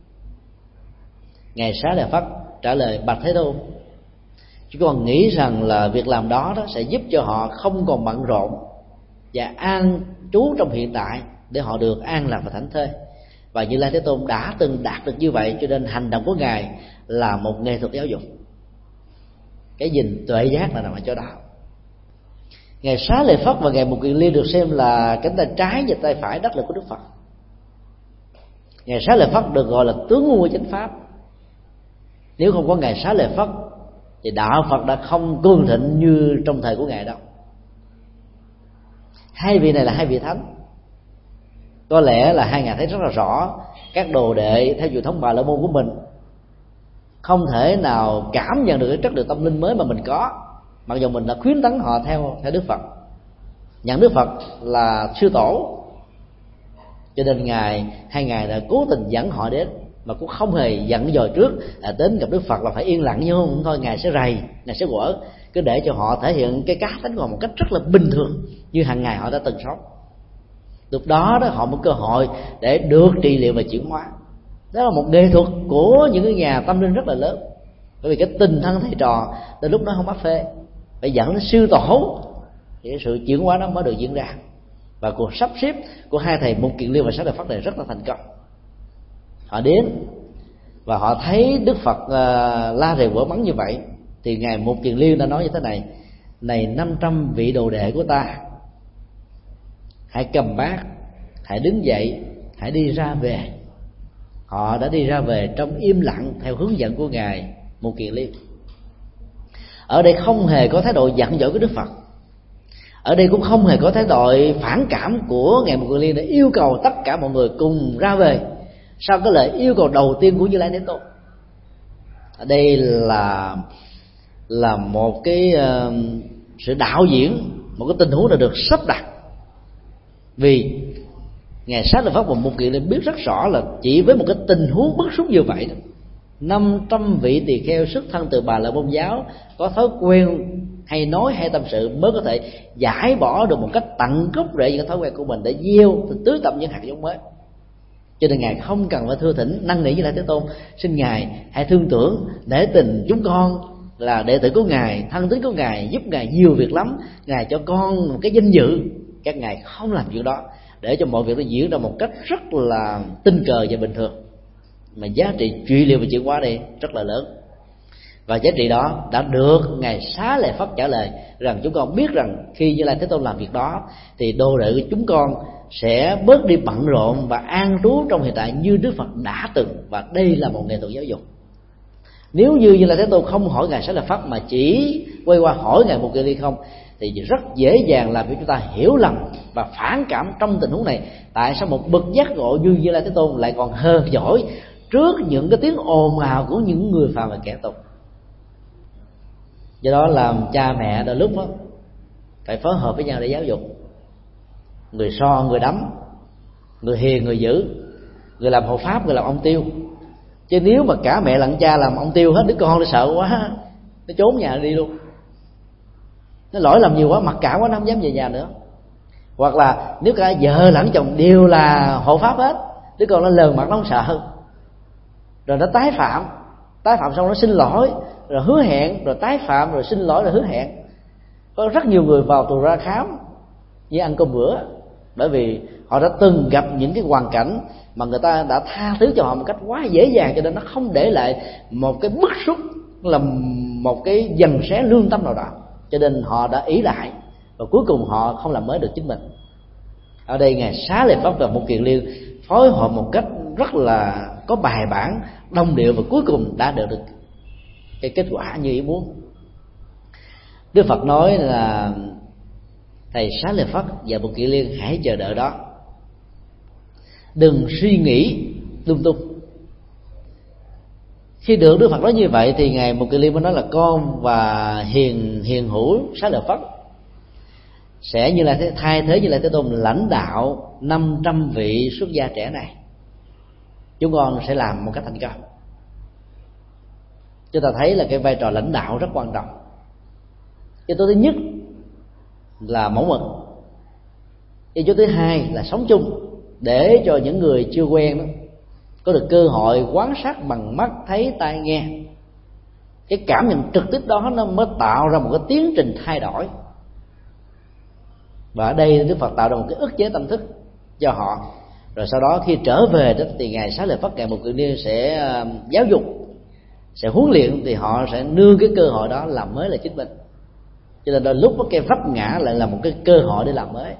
Ngài Xá Lợi Phất trả lời: bạch Thế Tôn, chúng con nghĩ rằng là việc làm đó sẽ giúp cho họ không còn bận rộn và an trú trong hiện tại, để họ được an lạc và thảnh thơi. Và Như Lai Thế Tôn đã từng đạt được như vậy, cho nên hành động của Ngài là một nghệ thuật giáo dục. Cái nhìn tuệ giác là nằm ở chỗ đó. Ngài Xá Lợi Phất và Ngài Mục Kiền Liên được xem là cánh tay trái và tay phải đắc lực của Đức Phật. Ngài Xá Lợi Phất được gọi là tướng ngu chánh pháp. Nếu không có Ngài Xá Lợi Phất thì đạo Phật đã không cường thịnh như trong thời của Ngài đâu. Hai vị này là hai vị thánh. Có lẽ là hai Ngài thấy rất là rõ các đồ đệ theo truyền thống Bà La Môn của mình không thể nào cảm nhận được cái chất liệu tâm linh mới mà mình có, mặc dù mình đã khuyến tấn họ theo Đức Phật, nhận Đức Phật là sư tổ. Cho nên hai Ngài đã cố tình dẫn họ đến, mà cũng không hề dặn dò trước đến gặp Đức Phật là phải yên lặng như không thôi Ngài sẽ rầy, Ngài sẽ quở, cứ để cho họ thể hiện cái cá tính của họ một cách rất là bình thường như hàng ngày họ đã từng sống. Lúc đó họ có cơ hội để được trị liệu và chuyển hóa. Đó là một nghệ thuật của những cái nhà tâm linh rất là lớn, bởi vì cái tình thân thầy trò đến lúc đó không bắt phê, phải dẫn đến sư tổ thì cái sự chuyển hóa đó mới được diễn ra. Và cuộc sắp xếp của hai thầy Mục Kiền Liên và Xá Lợi Phất này rất là thành công. Họ đến và họ thấy Đức Phật la rầy quở mắng như vậy, thì ngài Mục Kiền Liên đã nói như thế này: này 500 vị đồ đệ của ta, hãy cầm bát, hãy đứng dậy, hãy đi ra về. Họ đã đi ra về trong im lặng theo hướng dẫn của ngài Mục Kiền Liên. Ở đây không hề có thái độ giận dỗi của Đức Phật, ở đây cũng không hề có thái độ phản cảm của ngài Mục Kiền Liên để yêu cầu tất cả mọi người cùng ra về sau cái lời yêu cầu đầu tiên của Như Lai Thế Tôn. Ở đây là một cái sự đạo diễn, một cái tình huống đã được sắp đặt, vì ngài Xá Lợi Phất và Mục Kiền Liên biết rất rõ là chỉ với một cái tình huống bức xúc như vậy, 500 vị tỳ kheo xuất thân từ Bà La Môn giáo có thói quen hay nói hay tâm sự mới có thể giải bỏ được một cách tận gốc rễ những thói quen của mình để gieo tưới tẩm những hạt giống mới. Cho nên ngài không cần phải thưa thỉnh năn nỉ Như Lai Thế Tôn, xin ngài hãy thương tưởng để tình chúng con là đệ tử của ngài, thân tín của ngài, giúp ngài nhiều việc lắm, ngài cho con một cái danh dự. Các ngài không làm chuyện đó, để cho mọi việc nó diễn ra một cách rất là tình cờ và bình thường, mà giá trị trị liệu và chuyển hóa đây rất là lớn. Và giá trị đó đã được ngài Xá Lợi Phất trả lời rằng chúng con biết rằng khi Như Lai Thế Tôn làm việc đó thì đồ đệ của chúng con sẽ bớt đi bận rộn và an trú trong hiện tại như Đức Phật đã từng, và đây là một nghệ thuật giáo dục. Nếu như Như Lai Thế Tôn không hỏi ngài Xá Lợi Phất mà chỉ quay qua hỏi ngài Mục Kiền Liên không, thì rất dễ dàng làm cho chúng ta hiểu lầm và phản cảm trong tình huống này. Tại sao một bậc giác ngộ như Lai Thế Tôn lại còn hờn dỗi trước những cái tiếng ồn ào của những người phàm và kẻ tục? Do đó làm cha mẹ đôi lúc đó phải phối hợp với nhau để giáo dục. Người so người đấm, người hiền người dữ, người làm hộ pháp người làm ông tiêu. Chứ nếu mà cả mẹ lẫn cha làm ông tiêu hết, đứa con nó sợ quá, nó trốn nhà đi luôn, nó lỗi làm nhiều quá, mặc cảm quá, nó không dám về nhà nữa. Hoặc là nếu cả vợ lẫn chồng đều là hộ pháp hết, đứa con nó lờn mặt, nó không sợ, rồi nó tái phạm xong nó xin lỗi, rồi hứa hẹn, rồi tái phạm, rồi xin lỗi, rồi hứa hẹn. Có rất nhiều người vào tù ra khám như ăn cơm bữa, bởi vì họ đã từng gặp những cái hoàn cảnh mà người ta đã tha thứ cho họ một cách quá dễ dàng, cho nên nó không để lại một cái bức xúc, là một cái dằn xé lương tâm nào đó, cho nên họ đã ỷ lại và cuối cùng họ không làm mới được chính mình. Ở đây ngài Xá Lợi Phất và Mục Kiền Liên phối hợp một cách rất là có bài bản, đồng điệu, và cuối cùng đã được cái kết quả như ý muốn. Đức Phật nói là thầy Xá Lợi Phất và Mục Kiền Liên hãy chờ đợi đó, đừng suy nghĩ lung tung. Khi được Đức Phật nói như vậy thì ngài Mục Kiền Liên mới nói là con và hiền hữu Xá Lợi Phất sẽ như là thay thế Như Lai Thế Tôn lãnh đạo 500 vị xuất gia trẻ này. Chúng con sẽ làm một cách thành công. Chúng ta thấy là cái vai trò lãnh đạo rất quan trọng. Yếu tố thứ nhất là mẫu mực, yếu tố thứ hai là sống chung, để cho những người chưa quen đó có được cơ hội quan sát bằng mắt thấy tai nghe. Cái cảm nhận trực tiếp đó nó mới tạo ra một cái tiến trình thay đổi. Và ở đây Đức Phật tạo ra một cái ức chế tâm thức cho họ. Rồi sau đó khi trở về đó thì ngài Xá Lợi Phất, ngài Mục Kiền Liên sẽ giáo dục, sẽ huấn luyện, thì họ sẽ nương cái cơ hội đó làm mới là chính mình. Cho nên đôi lúc cái vấp ngã lại là một cái cơ hội để làm mới.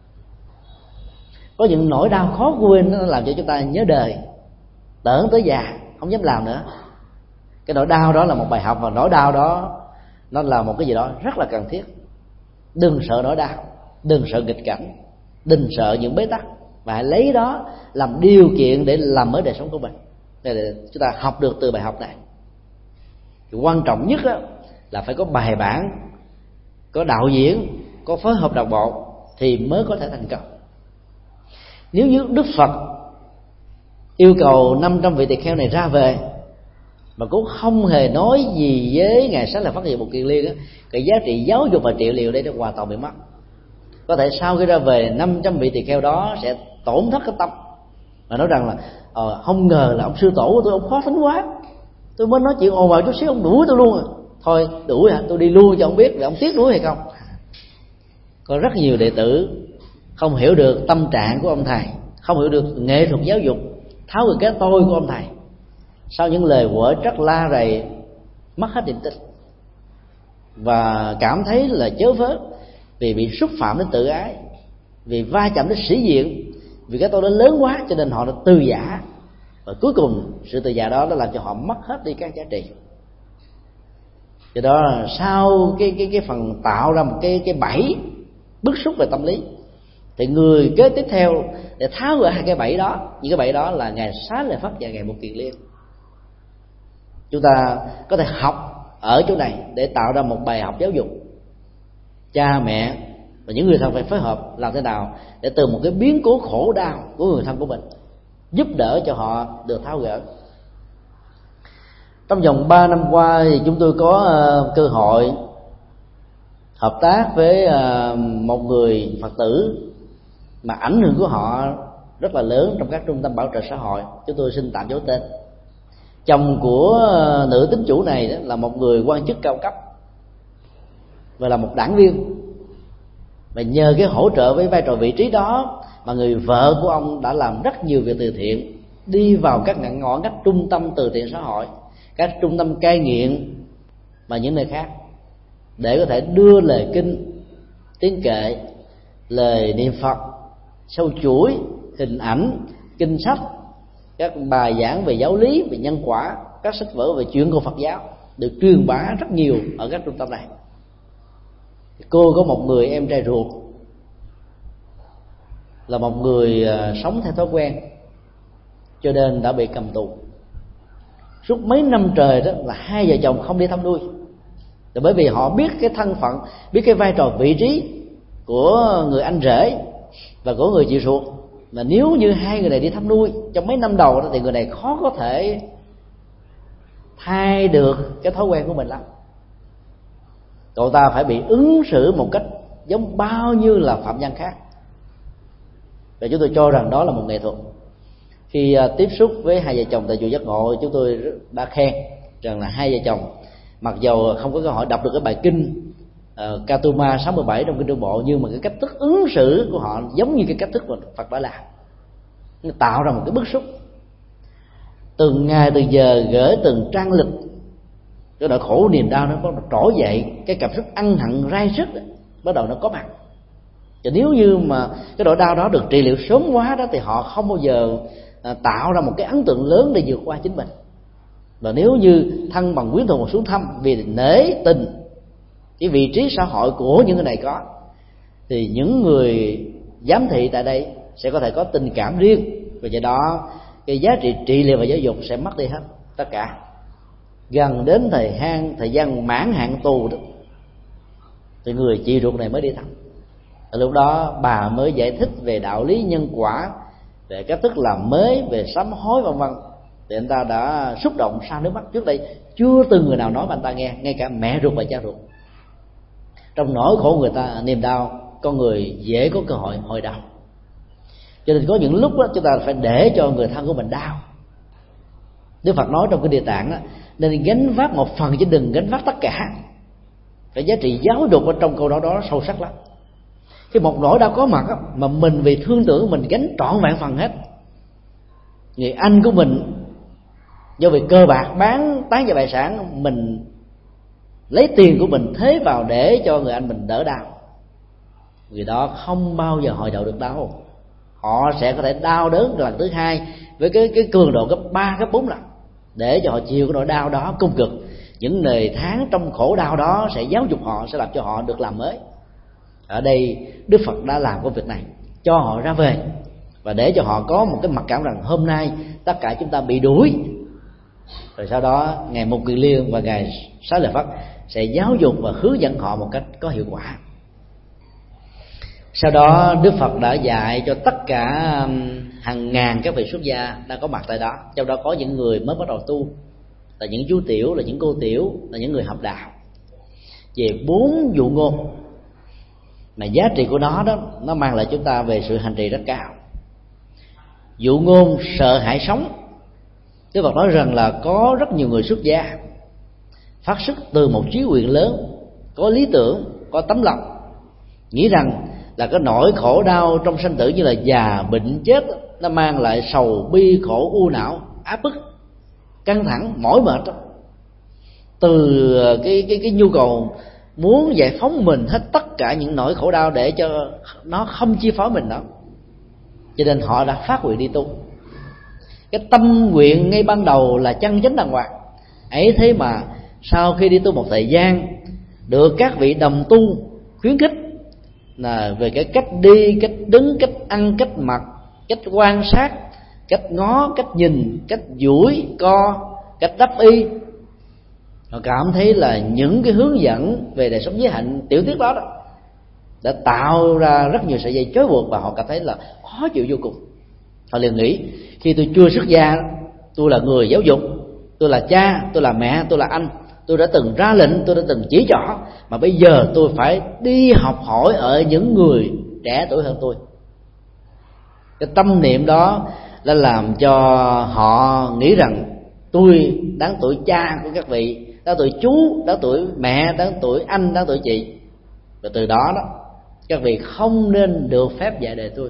Có những nỗi đau khó quên nó làm cho chúng ta nhớ đời, tởn tới già không dám làm nữa. Cái nỗi đau đó là một bài học, và nỗi đau đó nó là một cái gì đó rất là cần thiết. Đừng sợ nỗi đau, đừng sợ nghịch cảnh, đừng sợ những bế tắc, và hãy lấy đó làm điều kiện để làm mới đời sống của mình. Để chúng ta học được từ bài học này. Quan trọng nhất là phải có bài bản, có đạo diễn, có phối hợp đồng bộ thì mới có thể thành công. Nếu như Đức Phật yêu cầu 500 vị tỳ kheo này ra về mà cũng không hề nói gì với Ngài Xá Lợi Phất Nghiệp Một Kiền Liên, cái giá trị giáo dục và trị liệu đây nó hoàn toàn bị mất. Có thể sau khi ra về 500 vị tỳ kheo đó sẽ tổn thất cái tâm và nói rằng là không ngờ là ông sư tổ của tôi, ông khó tính quá, tôi mới nói chuyện ồn ào chút xíu ông đuổi tôi luôn. Thôi đuổi hả, tôi đi luôn cho ông biết là ông tiếc đuổi hay không. Có rất nhiều đệ tử không hiểu được tâm trạng của ông thầy, không hiểu được nghệ thuật giáo dục, tháo được cái tôi của ông thầy, sau những lời quở trách la rầy mất hết niềm tin và cảm thấy là chớ vớ, vì bị xúc phạm đến tự ái, vì va chạm đến sĩ diện, vì cái tôi đó lớn quá cho nên họ đã từ giả, và cuối cùng sự từ giả đó làm cho họ mất hết đi các giá trị. Do đó sau cái phần tạo ra một cái bẫy bức xúc về tâm lý, thì người kế tiếp theo để tháo gỡ hai cái bẫy đó, những cái bẫy đó là Ngài Xá Lợi Phất và Ngài Một Kiền Liên. Chúng ta có thể học ở chỗ này để tạo ra một bài học giáo dục. Cha mẹ và những người thân phải phối hợp làm thế nào để từ một cái biến cố khổ đau của người thân của mình giúp đỡ cho họ được tháo gỡ. Trong vòng 3 năm qua thì chúng tôi có cơ hội hợp tác với một người Phật tử mà ảnh hưởng của họ rất là lớn trong các trung tâm bảo trợ xã hội. Chúng tôi xin tạm giấu tên. Chồng của nữ tín chủ này đó là một người quan chức cao cấp và là một đảng viên, và nhờ cái hỗ trợ với vai trò vị trí đó mà người vợ của ông đã làm rất nhiều việc từ thiện, đi vào các ngõ ngách trung tâm từ thiện xã hội, các trung tâm cai nghiện và những nơi khác, để có thể đưa lời kinh, tiếng kệ, lời niệm Phật, sâu chuỗi, hình ảnh, kinh sách, các bài giảng về giáo lý, về nhân quả, các sách vở về chuyện của Phật giáo được truyền bá rất nhiều ở các trung tâm này. Cô có một người em trai ruột là một người sống theo thói quen, cho nên đã bị cầm tù. Suốt mấy năm trời đó là hai vợ chồng không đi thăm nuôi, là bởi vì họ biết cái thân phận, biết cái vai trò vị trí của người anh rể và của người chị ruột, là nếu như hai người này đi thăm nuôi trong mấy năm đầu đó, thì người này khó có thể thay được cái thói quen của mình lắm. Cậu ta phải bị ứng xử một cách giống bao nhiêu là phạm nhân khác, và chúng tôi cho rằng đó là một nghệ thuật. Khi tiếp xúc với hai vợ chồng tại chùa Giác Ngộ, chúng tôi đã khen rằng là hai vợ chồng mặc dầu không có cơ hội đọc được cái bài kinh Katuma 67 trong kinh Trung Bộ, nhưng mà cái cách thức ứng xử của họ giống như cái cách thức mà Phật đã làm, nó tạo ra một cái bức xúc. Từng ngày từng giờ gửi từng trang lịch, cái nỗi khổ niềm đau nó bắt đầu trỗi dậy, cái cảm xúc ân hận rai rứt bắt đầu nó có mặt. Và nếu như mà cái nỗi đau đó được trị liệu sớm quá đó, thì họ không bao giờ tạo ra một cái ấn tượng lớn để vượt qua chính mình. Và nếu như thân bằng quyến thuộc một xuống thăm vì nể tình cái vị trí xã hội của những người này có, thì những người giám thị tại đây sẽ có thể có tình cảm riêng, và do đó cái giá trị trị liệu và giáo dục sẽ mất đi hết tất cả. Gần đến thời gian mãn hạn tù đó, thì người chị ruột này mới đi thăm. Ở lúc đó bà mới giải thích về đạo lý nhân quả, về cách thức làm mới, về sám hối vân vân, thì anh ta đã xúc động sa nước mắt. Trước đây chưa từng người nào nói mà anh ta nghe, ngay cả mẹ ruột và cha ruột. Trong nỗi khổ người ta, niềm đau, con người dễ có cơ hội hồi đầu. Cho nên có những lúc đó, chúng ta phải để cho người thân của mình đau. Đức Phật nói trong cái Địa Tạng đó, nên gánh vác một phần chứ đừng gánh vác tất cả. Cái giá trị giáo dục ở trong câu nói đó sâu sắc lắm. Khi một nỗi đau có mặt đó, mà mình vì thương tưởng mình gánh trọn vẹn phần hết, người anh của mình do vì cơ bạc bán tán gia tài sản, mình lấy tiền của mình thế vào để cho người anh mình đỡ đau, người đó không bao giờ hồi đầu được đau. Họ sẽ có thể đau đớn lần thứ hai với cái cường độ gấp 3, gấp 4 lần. để cho họ chịu cái nỗi đau đó cung cực. Những ngày tháng trong khổ đau đó sẽ giáo dục họ, sẽ làm cho họ được làm mới. Ở đây Đức Phật đã làm công việc này, cho họ ra về và để cho họ có một cái mặc cảm rằng hôm nay tất cả chúng ta bị đuổi. Rồi sau đó Ngài Mục Kiền Liên và Ngài Xá Lợi Phất sẽ giáo dục và hướng dẫn họ một cách có hiệu quả. Sau đó Đức Phật đã dạy cho tất cả hàng ngàn các vị xuất gia đang có mặt tại đó, trong đó có những người mới bắt đầu tu, là những chú tiểu, là những cô tiểu, là những người học đạo, về 4 dụ ngôn mà giá trị của nó đó, nó mang lại chúng ta về sự hành trì rất cao. Dụ ngôn sợ hãi sống. Đức Phật nói rằng là có rất nhiều người xuất gia phát xuất từ một chí nguyện lớn, có lý tưởng, có tấm lòng, nghĩ rằng là cái nỗi khổ đau trong sanh tử như là già, bệnh, chết, nó mang lại sầu bi, khổ, u não, áp bức, căng thẳng, mỏi mệt đó. Từ cái nhu cầu muốn giải phóng mình hết tất cả những nỗi khổ đau để cho nó không chi phối mình đó, cho nên họ đã phát nguyện đi tu. Cái tâm nguyện ngay ban đầu là chân chánh đàng hoàng ấy, thế mà sau khi đi tu một thời gian, được các vị đồng tu khuyến khích là về cái cách đi, cách đứng, cách ăn, cách mặc, cách quan sát, cách ngó, cách nhìn, cách duỗi co, cách đắp y, họ cảm thấy là những cái hướng dẫn về đời sống giới hạnh tiểu tiết đó đã tạo ra rất nhiều sợi dây trói buộc, và họ cảm thấy là khó chịu vô cùng. Họ liền nghĩ khi tôi chưa xuất gia, tôi là người giáo dục, tôi là cha, tôi là mẹ, tôi là anh, tôi đã từng ra lệnh, tôi đã từng chỉ trỏ, mà bây giờ tôi phải đi học hỏi ở những người trẻ tuổi hơn tôi. Cái tâm niệm đó đã làm cho họ nghĩ rằng tôi đáng tuổi cha của các vị, đáng tuổi chú, đáng tuổi mẹ, đáng tuổi anh, đáng tuổi chị, và từ đó các vị không nên được phép dạy đời tôi.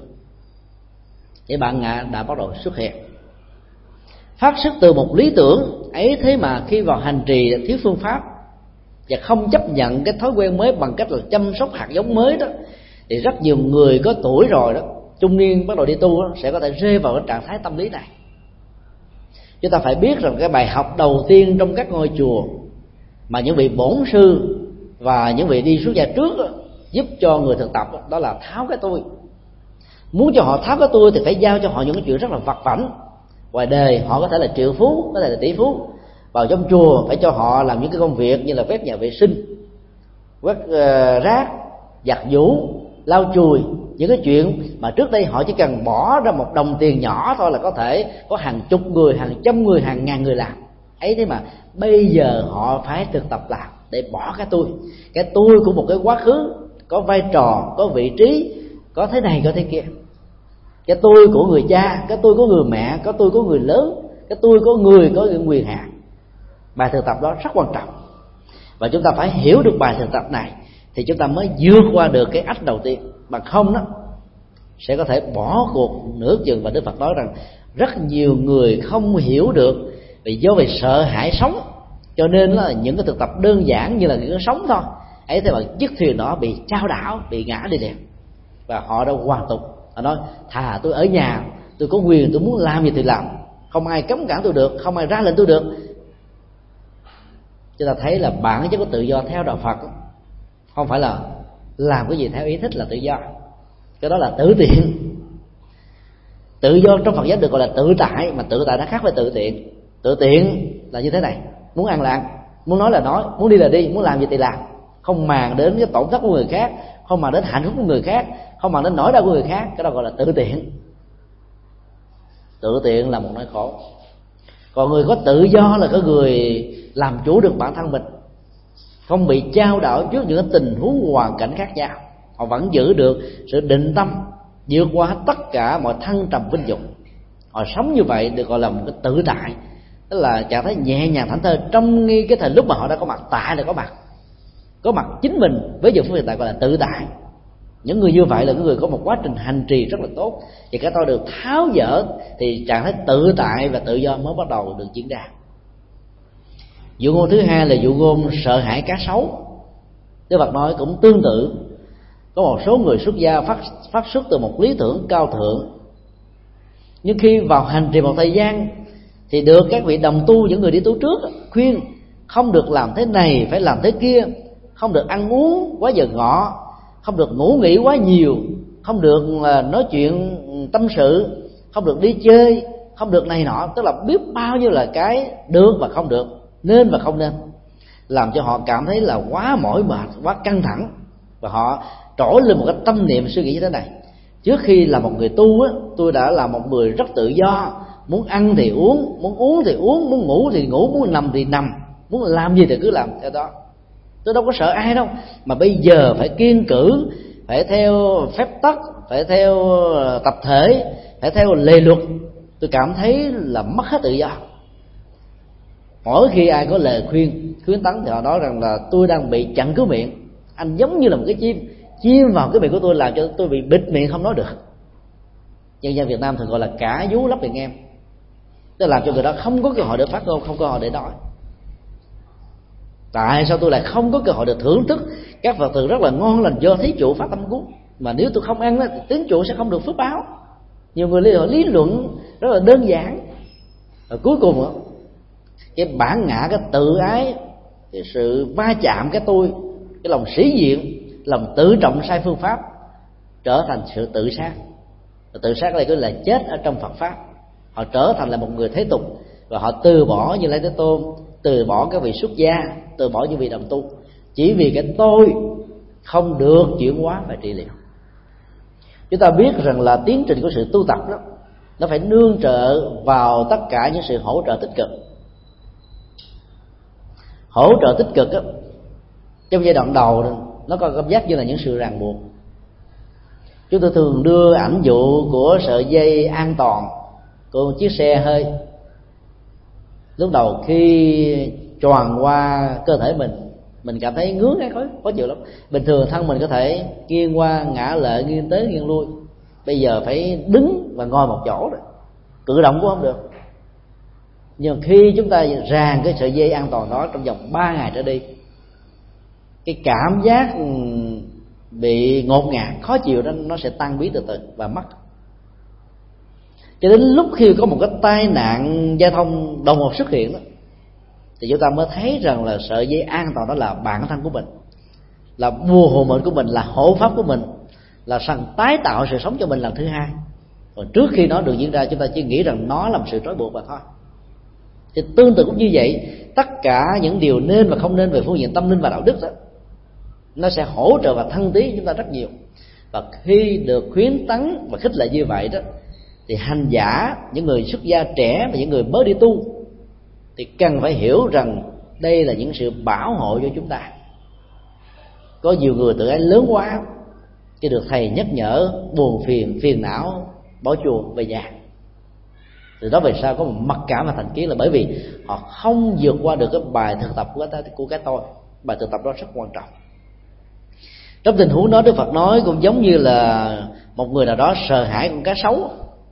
Cái bạn ngạ đã bắt đầu xuất hiện, phát xuất từ một lý tưởng ấy, thế mà khi vào hành trì thiếu phương pháp và không chấp nhận cái thói quen mới bằng cách là chăm sóc hạt giống mới đó, thì rất nhiều người có tuổi rồi đó, trung niên bắt đầu đi tu đó, sẽ có thể rơi vào cái trạng thái tâm lý này. Chúng ta phải biết rằng cái bài học đầu tiên trong các ngôi chùa mà những vị bổn sư và những vị đi xuất gia trước đó, giúp cho người thực tập đó là tháo cái tôi. Muốn cho họ tháo cái tôi thì phải giao cho họ những cái chuyện rất là vặt vãnh. Ngoài đời họ có thể là triệu phú, có thể là tỷ phú. Vào trong chùa phải cho họ làm những cái công việc như là quét nhà vệ sinh, quét rác, giặt giũ, lau chùi, những cái chuyện mà trước đây họ chỉ cần bỏ ra một đồng tiền nhỏ thôi là có thể có hàng chục người, hàng trăm người, hàng ngàn người làm ấy. Thế mà bây giờ họ phải thực tập làm để bỏ cái tôi của một cái quá khứ có vai trò, có vị trí, có thế này có thế kia, cái tôi của người cha, cái tôi của người mẹ, cái tôi của người lớn, cái tôi của người có những quyền hạn. Bài thực tập đó rất quan trọng, và chúng ta phải hiểu được bài thực tập này thì chúng ta mới vượt qua được cái ách đầu tiên. Bằng không đó sẽ có thể bỏ cuộc nửa chừng. Và Đức Phật nói rằng rất nhiều người không hiểu được vì do vì sợ hãi sống, cho nên là những cái thực tập đơn giản như là những cái sống thôi ấy, thế mà chiếc thuyền đó bị chao đảo, bị ngã đi liền, và họ đã hoàn tục. Họ nói thà tôi ở nhà, tôi có quyền, tôi muốn làm gì thì làm, không ai cấm cản tôi được, không ai ra lệnh tôi được. Chúng ta thấy là bản chất của tự do theo đạo Phật không phải là làm cái gì theo ý thích là tự do, cái đó là tự tiện. Tự do trong Phật giáo được gọi là tự tại, mà tự tại nó khác với tự tiện. Tự tiện là như thế này: muốn ăn là ăn, muốn nói là nói, muốn đi là đi, muốn làm gì thì làm, không màng đến cái tổn thất của người khác, không màng đến hạnh phúc của người khác, không màng đến nỗi đau của người khác. Cái đó gọi là tự tiện. Tự tiện là một nỗi khổ. Còn người có tự do là có người làm chủ được bản thân mình, không bị chao đảo trước những tình huống hoàn cảnh khác nhau. Họ vẫn giữ được sự định tâm, vượt qua tất cả mọi thăng trầm vinh dụng. Họ sống như vậy được gọi là một cái tự tại, tức là trạng thái nhẹ nhàng thảnh thơi trong ngay cái thời lúc mà họ đã có mặt. Tại là có mặt chính mình với giờ phút hiện tại, gọi là tự tại. Những người như vậy là những người có một quá trình hành trì rất là tốt, và cái tôi được tháo dỡ thì trạng thái tự tại và tự do mới bắt đầu được diễn ra. Dụ ngôn thứ hai là dụ ngôn sợ hãi cá sấu. Đức Phật nói cũng tương tự. Có một số người xuất gia phát xuất từ một lý tưởng cao thượng, nhưng khi vào hành trì một thời gian thì được các vị đồng tu, những người đi tu trước khuyên không được làm thế này, phải làm thế kia, không được ăn uống quá giờ ngọ, không được ngủ nghỉ quá nhiều, không được nói chuyện tâm sự, không được đi chơi, không được này nọ, tức là biết bao nhiêu là cái được và không được, nên và không nên, làm cho họ cảm thấy là quá mỏi mệt, quá căng thẳng, và họ trỗi lên một cái tâm niệm suy nghĩ như thế này: trước khi là một người tu á, tôi đã là một người rất tự do, muốn ăn thì uống, muốn uống thì uống, muốn ngủ thì ngủ, muốn nằm thì nằm, muốn làm gì thì cứ làm theo đó, tôi đâu có sợ ai đâu. Mà bây giờ phải kiêng cữ, phải theo phép tắc, phải theo tập thể, phải theo lề luật, tôi cảm thấy là mất hết tự do. Mỗi khi ai có lời khuyến tấn thì họ nói rằng là tôi đang bị chặn cứu miệng, anh giống như là một cái chim vào cái miệng của tôi, làm cho tôi bị bịt miệng không nói được. Dân gian Việt Nam thường gọi là cả vú lấp miệng em, tức là làm cho người đó không có cơ hội để phát ngôn, không có cơ hội để nói. Tại sao tôi lại không có cơ hội được thưởng thức các vật từ rất là ngon lành do thí chủ phát tâm cúng, mà nếu tôi không ăn thì tín chủ sẽ không được phước báo. Nhiều người lý luận rất là đơn giản, và cuối cùng cái bản ngã, cái tự ái, cái sự va chạm cái tôi, cái lòng sĩ diện, lòng tự trọng sai phương pháp trở thành sự tự sát. Và tự sát đây cứ là chết ở trong Phật pháp. Họ trở thành là một người thế tục, và họ từ bỏ Như Lai Thế Tôn, từ bỏ các vị xuất gia, từ bỏ những vị đồng tu, chỉ vì cái tôi không được chuyển hóa và trị liệu. Chúng ta biết rằng là tiến trình của sự tu tập đó, nó phải nương trợ vào tất cả những sự hỗ trợ tích cực. Hỗ trợ tích cực đó, trong giai đoạn đầu nó có cảm giác như là những sự ràng buộc. Chúng tôi thường đưa ảnh dụ của sợi dây an toàn của một chiếc xe hơi. Lúc đầu khi tròn qua cơ thể mình cảm thấy ngứa cái khó chịu lắm. Bình thường thân mình có thể nghiêng qua ngã lại, nghiêng tới nghiêng lui, bây giờ phải đứng và ngồi một chỗ rồi, cử động cũng không được. Nhưng khi chúng ta ràng cái sợi dây an toàn đó trong vòng 3 ngày trở đi, cái cảm giác bị ngột ngạt, khó chịu đó nó sẽ tan biến từ từ và mất. Cho đến lúc khi có một cái tai nạn giao thông đột ngột xuất hiện đó, thì chúng ta mới thấy rằng là sợi dây an toàn đó là bản thân của mình, là bùa hộ mệnh của mình, là hộ pháp của mình, là sẵn tái tạo sự sống cho mình lần thứ hai. Còn trước khi nó được diễn ra, chúng ta chỉ nghĩ rằng nó là một sự trói buộc mà thôi. Thì tương tự cũng như vậy, tất cả những điều nên và không nên về phương diện tâm linh và đạo đức đó, nó sẽ hỗ trợ và thăng tiến chúng ta rất nhiều. Và khi được khuyến tấn và khích lệ như vậy đó, thì hành giả, những người xuất gia trẻ và những người mới đi tu, thì cần phải hiểu rằng đây là những sự bảo hộ cho chúng ta. Có nhiều người tự ái lớn quá, khi được thầy nhắc nhở buồn phiền não, bỏ chùa về nhà. Từ đó về sau có một mặc cảm và thành kiến, là bởi vì họ không vượt qua được cái bài thực tập của cái tôi. Bài thực tập đó rất quan trọng. Trong tình huống đó, Đức Phật nói cũng giống như là một người nào đó sợ hãi con cá sấu.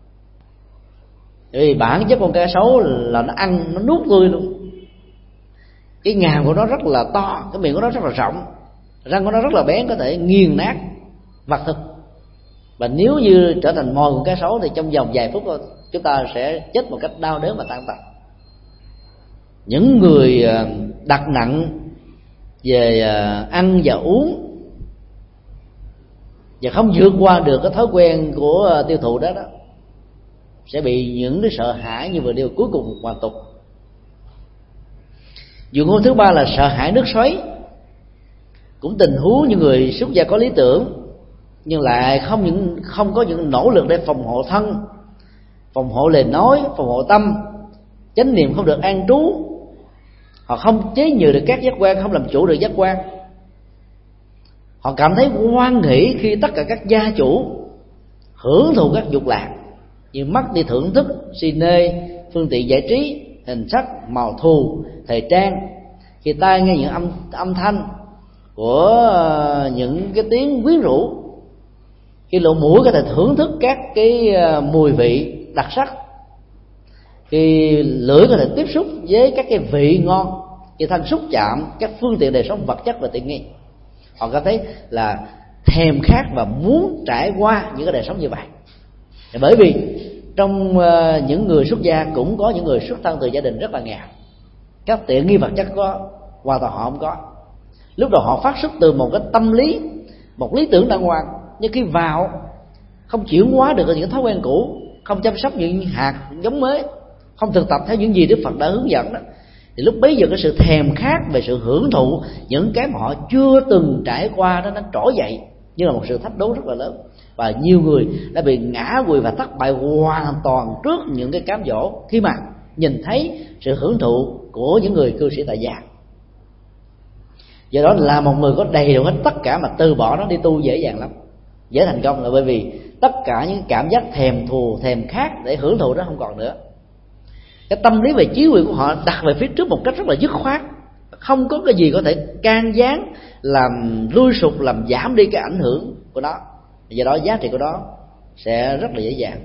Vì bản chất con cá sấu là nó ăn, nó nuốt tươi luôn. Cái ngàm của nó rất là to, cái miệng của nó rất là rộng, răng của nó rất là bén, có thể nghiền nát vật thực. Và nếu như trở thành mồi của cá sấu thì trong vòng vài phút thôi, chúng ta sẽ chết một cách đau đớn và tan tành. Những người đặt nặng về ăn và uống và không vượt qua được cái thói quen của tiêu thụ đó sẽ bị những cái sợ hãi như vừa điều cuối cùng hoàn tục. Dụ ngôn thứ ba là sợ hãi nước xoáy. Cũng tình huống như người xuất gia có lý tưởng, nhưng lại không có những nỗ lực để phòng hộ thân, phòng hộ lời nói, phòng hộ tâm, chánh niệm không được an trú. Họ không chế nhự được các giác quan, không làm chủ được giác quan. Họ cảm thấy hoan hỷ khi tất cả các gia chủ hưởng thụ các dục lạc, như mắt đi thưởng thức, cine, phương tiện giải trí, hình sắc, màu thù, thời trang. Khi tai nghe những âm thanh của những cái tiếng quyến rũ, khi lỗ mũi có thể thưởng thức các cái mùi vị đặc sắc, khi lưỡi có thể tiếp xúc với các cái vị ngon, khi thân xúc chạm các phương tiện đời sống vật chất và tiện nghi, họ cảm thấy là thèm khát và muốn trải qua những cái đời sống như vậy. Bởi vì Trong những người xuất gia cũng có những người xuất thân từ gia đình rất là nghèo, các tiện nghi vật chất có, hoàn toàn họ không có. Lúc đầu họ phát xuất từ một cái tâm lý, một lý tưởng đàng hoàng, nhưng khi vào không chuyển hóa được những thói quen cũ, không chăm sóc những hạt giống mới, không thực tập theo những gì Đức Phật đã hướng dẫn đó, thì lúc bấy giờ cái sự thèm khát về sự hưởng thụ những cái mà họ chưa từng trải qua đó, nó trỗi dậy như là một sự thách đố rất là lớn. Và nhiều người đã bị ngã quỵ và thất bại hoàn toàn trước những cái cám dỗ khi mà nhìn thấy sự hưởng thụ của những người cư sĩ tại gia. Do đó là một người có đầy đủ hết tất cả mà từ bỏ nó đi tu dễ dàng lắm, dễ thành công, là bởi vì tất cả những cảm giác thèm thù, thèm khát để hưởng thụ đó không còn nữa. Cái tâm lý về trí huệ của họ đặt về phía trước một cách rất là dứt khoát, không có cái gì có thể can gián làm lui sụt, làm giảm đi cái ảnh hưởng của nó. Do đó giá trị của nó sẽ rất là dễ dàng.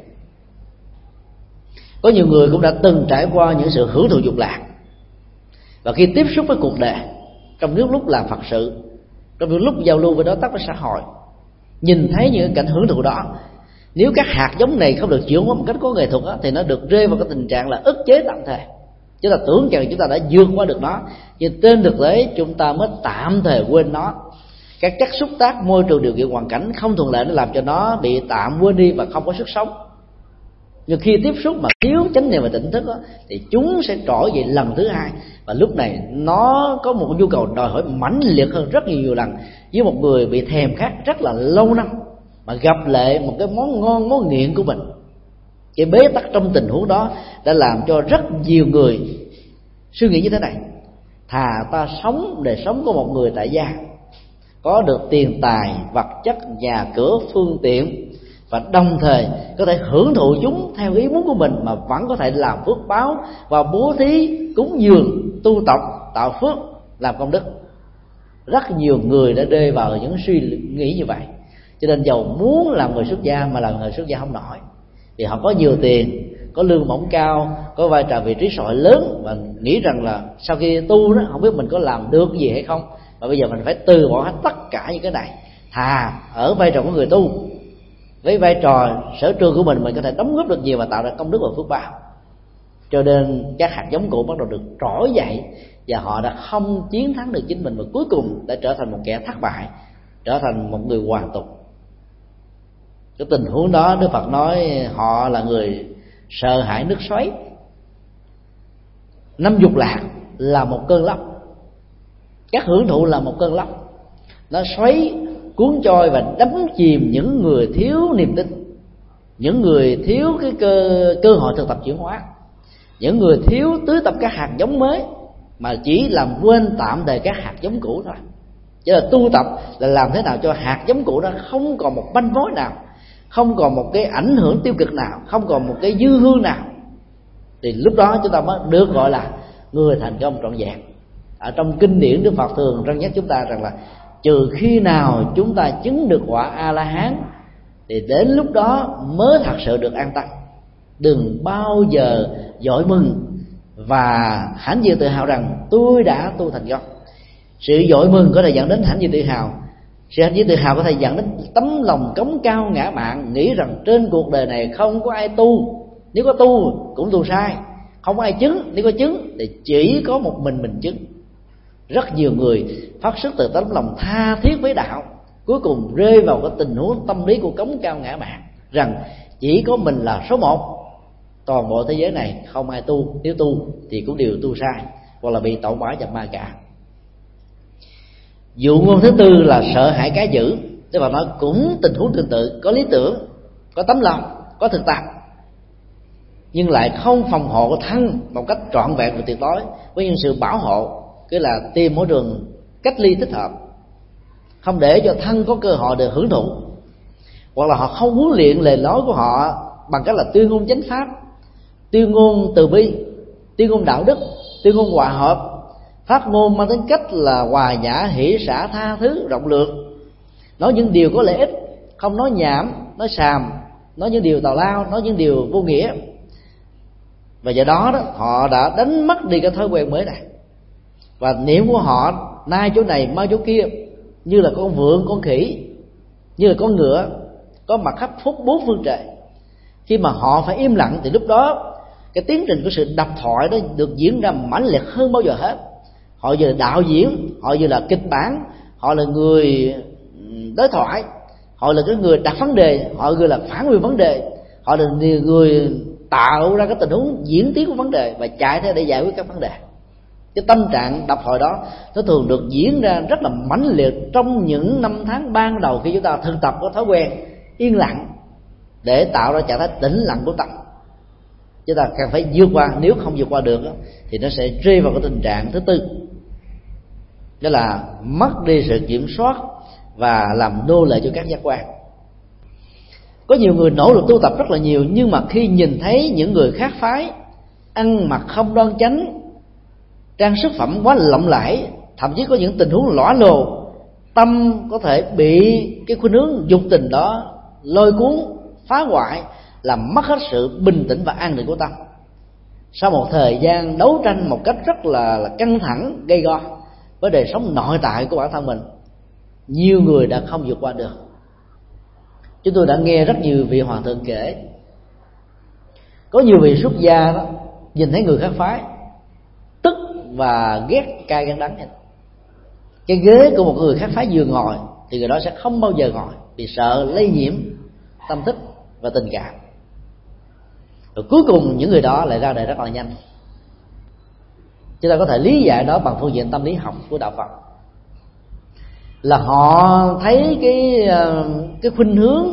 Có nhiều người cũng đã từng trải qua những sự hưởng thụ dục lạc, và khi tiếp xúc với cuộc đời, trong những lúc làm Phật sự, trong những lúc giao lưu với đối tác với xã hội, nhìn thấy những cảnh hưởng thụ đó, nếu các hạt giống này không được chuyển hóa một cách có nghệ thuật đó, thì nó được rơi vào cái tình trạng là ức chế tạm thời. Chúng ta tưởng rằng chúng ta đã vượt qua được nó, nhưng trên thực tế chúng ta mới tạm thời quên nó. Các chất xúc tác, môi trường, điều kiện hoàn cảnh không thuận lợi nó làm cho nó bị tạm quên đi và không có sức sống. Nhưng khi tiếp xúc mà thiếu chánh niệm và tỉnh thức đó, thì chúng sẽ trỗi dậy lần thứ hai, và lúc này nó có một nhu cầu đòi hỏi mãnh liệt hơn rất nhiều lần với một người bị thèm khát rất là lâu năm mà gặp lại một cái món ngon, món nghiện của mình. Cái bế tắc trong tình huống đó đã làm cho rất nhiều người suy nghĩ như thế này: thà ta sống đời sống của một người tại gia, có được tiền tài, vật chất, nhà cửa, phương tiện, và đồng thời có thể hưởng thụ chúng theo ý muốn của mình, mà vẫn có thể làm phước báo và bố thí, cúng dường, tu tập, tạo phước, làm công đức. Rất nhiều người đã rơi vào những suy nghĩ như vậy, cho nên dầu muốn làm người xuất gia mà làm người xuất gia không nổi, vì họ có nhiều tiền, có lương bổng cao, có vai trò vị trí xã hội lớn, và nghĩ rằng là sau khi tu đó không biết mình có làm được gì hay không, và bây giờ mình phải từ bỏ hết tất cả những cái này. Thà ở vai trò của người tu, với vai trò sở trường của mình có thể đóng góp được nhiều và tạo ra công đức và phước báo. Cho nên các hạt giống cũ bắt đầu được trỗi dậy, và họ đã không chiến thắng được chính mình, và cuối cùng đã trở thành một kẻ thất bại, trở thành một người hoàn tục. Cái tình huống đó Đức Phật nói họ là người sợ hãi nước xoáy. Năm dục lạc là một cơn lốc, các hưởng thụ là một cơn lốc, nó xoáy cuốn trôi và đắm chìm những người thiếu niềm tin, những người thiếu cái cơ hội thực tập chuyển hóa, những người thiếu tưới tập các hạt giống mới mà chỉ làm quên tạm thời các hạt giống cũ thôi. Chứ là tu tập là làm thế nào cho hạt giống cũ đó không còn một manh mối nào, không còn một cái ảnh hưởng tiêu cực nào, không còn một cái dư hương nào, thì lúc đó chúng ta mới được gọi là người thành công trọn vẹn. Ở trong kinh điển Đức Phật thường răn nhắc chúng ta rằng là trừ khi nào chúng ta chứng được quả A-la-hán thì đến lúc đó mới thật sự được an tâm. Đừng bao giờ vội mừng và hãnh diện tự hào rằng tôi đã tu thành công. Sự vội mừng có thể dẫn đến hãnh diện tự hào, sự hãnh diện tự hào có thể dẫn đến tấm lòng cống cao ngã mạn, nghĩ rằng trên cuộc đời này không có ai tu, nếu có tu cũng tu sai, không có ai chứng, nếu có chứng thì chỉ có một mình chứng. Rất nhiều người phát xuất từ tấm lòng tha thiết với đạo, cuối cùng rơi vào cái tình huống tâm lý của cống cao ngã mạn, rằng chỉ có mình là số một, toàn bộ thế giới này không ai tu, nếu tu thì cũng đều tu sai hoặc là bị tẩu hỏa nhập ma cả. Dụ ngôn thứ tư là sợ hãi cái dữ. Tức là nói cũng tình huống tương tự, có lý tưởng, có tấm lòng, có thực tập, nhưng lại không phòng hộ thân một cách trọn vẹn và tuyệt đối với những sự bảo hộ, cứ là tìm môi trường cách ly thích hợp, không để cho thân có cơ hội được hưởng thụ, hoặc là họ không huấn luyện lời nói của họ bằng cách là tuyên ngôn chánh pháp, tuyên ngôn từ bi, tuyên ngôn đạo đức, tuyên ngôn hòa hợp, phát ngôn mang tính cách là hòa nhã, hỷ xả, tha thứ, rộng lượng, nói những điều có lợi ích, không nói nhảm, nói xàm, nói những điều tào lao, nói những điều vô nghĩa. Và do đó họ đã đánh mất đi cái thói quen mới này, và niệm của họ nay chỗ này mai chỗ kia, như là con vượn, con khỉ, như là con ngựa, có mặt khắp phúc bốn phương trời. Khi mà họ phải im lặng thì lúc đó cái tiến trình của sự độc thoại đó được diễn ra mãnh liệt hơn bao giờ hết. Họ vừa là đạo diễn, họ vừa là kịch bản, họ là người đối thoại, họ là cái người đặt vấn đề, họ vừa là phản biện vấn đề, họ là người tạo ra cái tình huống diễn tiến của vấn đề và chạy theo để giải quyết các vấn đề. Cái tâm trạng độc thoại đó nó thường được diễn ra rất là mãnh liệt trong những năm tháng ban đầu khi chúng ta thực tập có thói quen yên lặng để tạo ra trạng thái tĩnh lặng của tâm. Chúng ta cần phải vượt qua, nếu không vượt qua được thì nó sẽ rơi vào cái tình trạng thứ tư, đó là mất đi sự kiểm soát và làm nô lệ cho các giác quan. Có nhiều người nỗ lực tu tập rất là nhiều, nhưng mà khi nhìn thấy những người khác phái ăn mặc không đoan chánh, trang sức phẩm quá lộng lẫy, thậm chí có những tình huống lõa lồ, tâm có thể bị cái khuynh hướng dục tình đó lôi cuốn, phá hoại, làm mất hết sự bình tĩnh và an định của tâm. Sau một thời gian đấu tranh một cách rất là căng thẳng, gay go với đời sống nội tại của bản thân mình, nhiều người đã không vượt qua được. Chúng tôi đã nghe rất nhiều vị hòa thượng kể, có nhiều vị xuất gia đó nhìn thấy người khác phái tức và ghét cay ghét đắng. Cái ghế của một người khác phái vừa ngồi thì người đó sẽ không bao giờ ngồi, vì sợ lây nhiễm tâm thức và tình cảm. Rồi cuối cùng những người đó lại ra đời rất là nhanh. Chúng ta có thể lý giải đó bằng phương diện tâm lý học của đạo Phật, là họ thấy cái khuynh hướng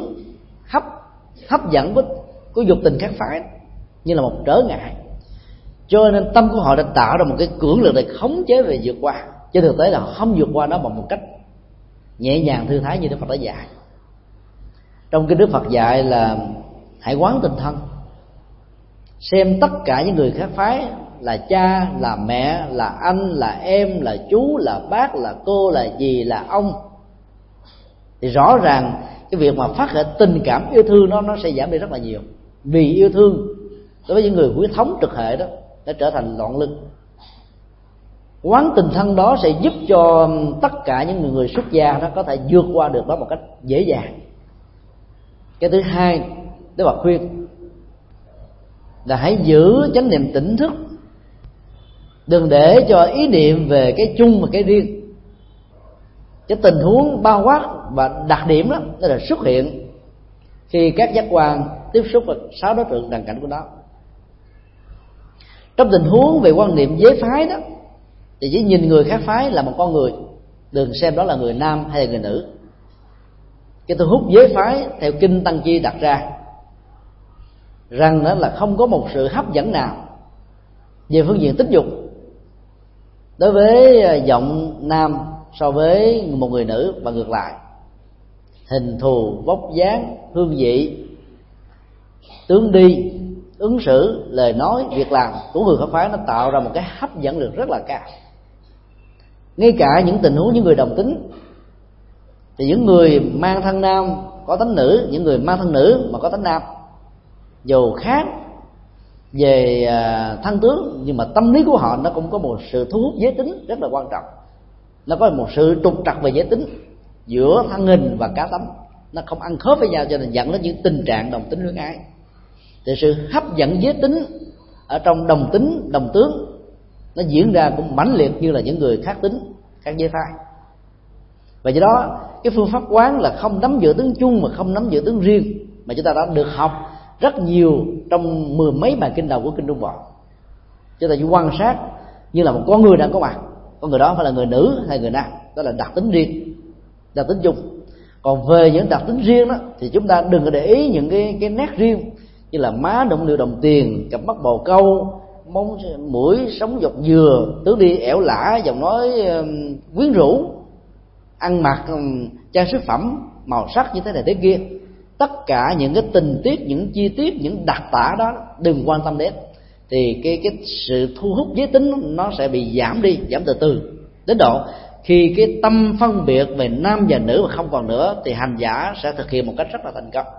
hấp dẫn của dục tình khác phái như là một trở ngại, cho nên tâm của họ đã tạo ra một cái cưỡng lực để khống chế về vượt qua. Trên thực tế là họ không vượt qua nó bằng một cách nhẹ nhàng thư thái như Đức Phật đã dạy. Trong kinh Đức Phật dạy là hãy quán tình thân, xem tất cả những người khác phái là cha, là mẹ, là anh, là em, là chú, là bác, là cô, là dì, là ông, thì rõ ràng cái việc mà phát khởi tình cảm yêu thương nó sẽ giảm đi rất là nhiều. Vì yêu thương đối với những người huyết thống trực hệ đó đã trở thành loạn lưng. Quán tình thân đó sẽ giúp cho tất cả những người xuất gia đó có thể vượt qua được đó một cách dễ dàng. Cái thứ hai, Đức Phật khuyên là hãy giữ chánh niệm tỉnh thức, đừng để cho ý niệm về cái chung và cái riêng, cái tình huống bao quát và đặc điểm đó là xuất hiện khi các giác quan tiếp xúc với 6 đối tượng trần cảnh của nó. Trong tình huống về quan niệm giới phái đó thì chỉ nhìn người khác phái là một con người, đừng xem đó là người nam hay là người nữ. Cái thu hút giới phái theo kinh Tăng Chi đặt ra rằng đó là không có một sự hấp dẫn nào về phương diện tính dục đối với giọng nam so với một người nữ, và ngược lại. Hình thù, vóc dáng, hương vị, tướng đi, ứng xử, lời nói, việc làm của người khác phái nó tạo ra một cái hấp dẫn lực rất là cao. Ngay cả những tình huống những người đồng tính thì những người mang thân nam có tánh nữ, những người mang thân nữ mà có tánh nam, dù khác về thân tướng nhưng mà tâm lý của họ nó cũng có một sự thu hút giới tính rất là quan trọng. Nó có một sự trục trặc về giới tính giữa thân hình và cá tánh, nó không ăn khớp với nhau, cho nên dẫn đến những tình trạng đồng tính luyến ái. Thì sự hấp dẫn giới tính ở trong đồng tính, đồng tướng nó diễn ra cũng mãnh liệt như là những người khác tính, khác giới phái. Và do đó cái phương pháp quán là không nắm giữ tướng chung mà không nắm giữ tướng riêng, mà chúng ta đã được học rất nhiều trong 10 mấy bài kinh đầu của kinh Trung Bộ. Chúng ta chỉ quan sát như là một con người đang có mặt, con người đó phải là người nữ hay người nam, đó là đặc tính riêng, đặc tính chung. Còn về những đặc tính riêng đó thì chúng ta đừng có để ý những cái nét riêng như là má đụng liệu đồng tiền, cặp mắt bồ câu, móng mũi sống dọc dừa, tướng đi ẻo lả, giọng nói quyến rũ, ăn mặc trang sức phẩm màu sắc như thế này thế kia. Tất cả những cái tình tiết, những chi tiết, những đặc tả đó đừng quan tâm đến, thì cái sự thu hút giới tính nó sẽ bị giảm đi, giảm từ từ đến độ khi cái tâm phân biệt về nam và nữ mà không còn nữa thì hành giả sẽ thực hiện một cách rất là thành công.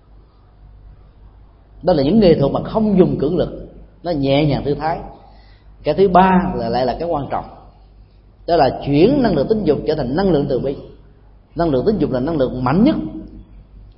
Đó là những nghệ thuật mà không dùng cưỡng lực, nó nhẹ nhàng thư thái. Cái thứ ba là lại là cái quan trọng, đó là chuyển năng lượng tính dục trở thành năng lượng từ bi. Năng lượng tính dục là năng lượng mạnh nhất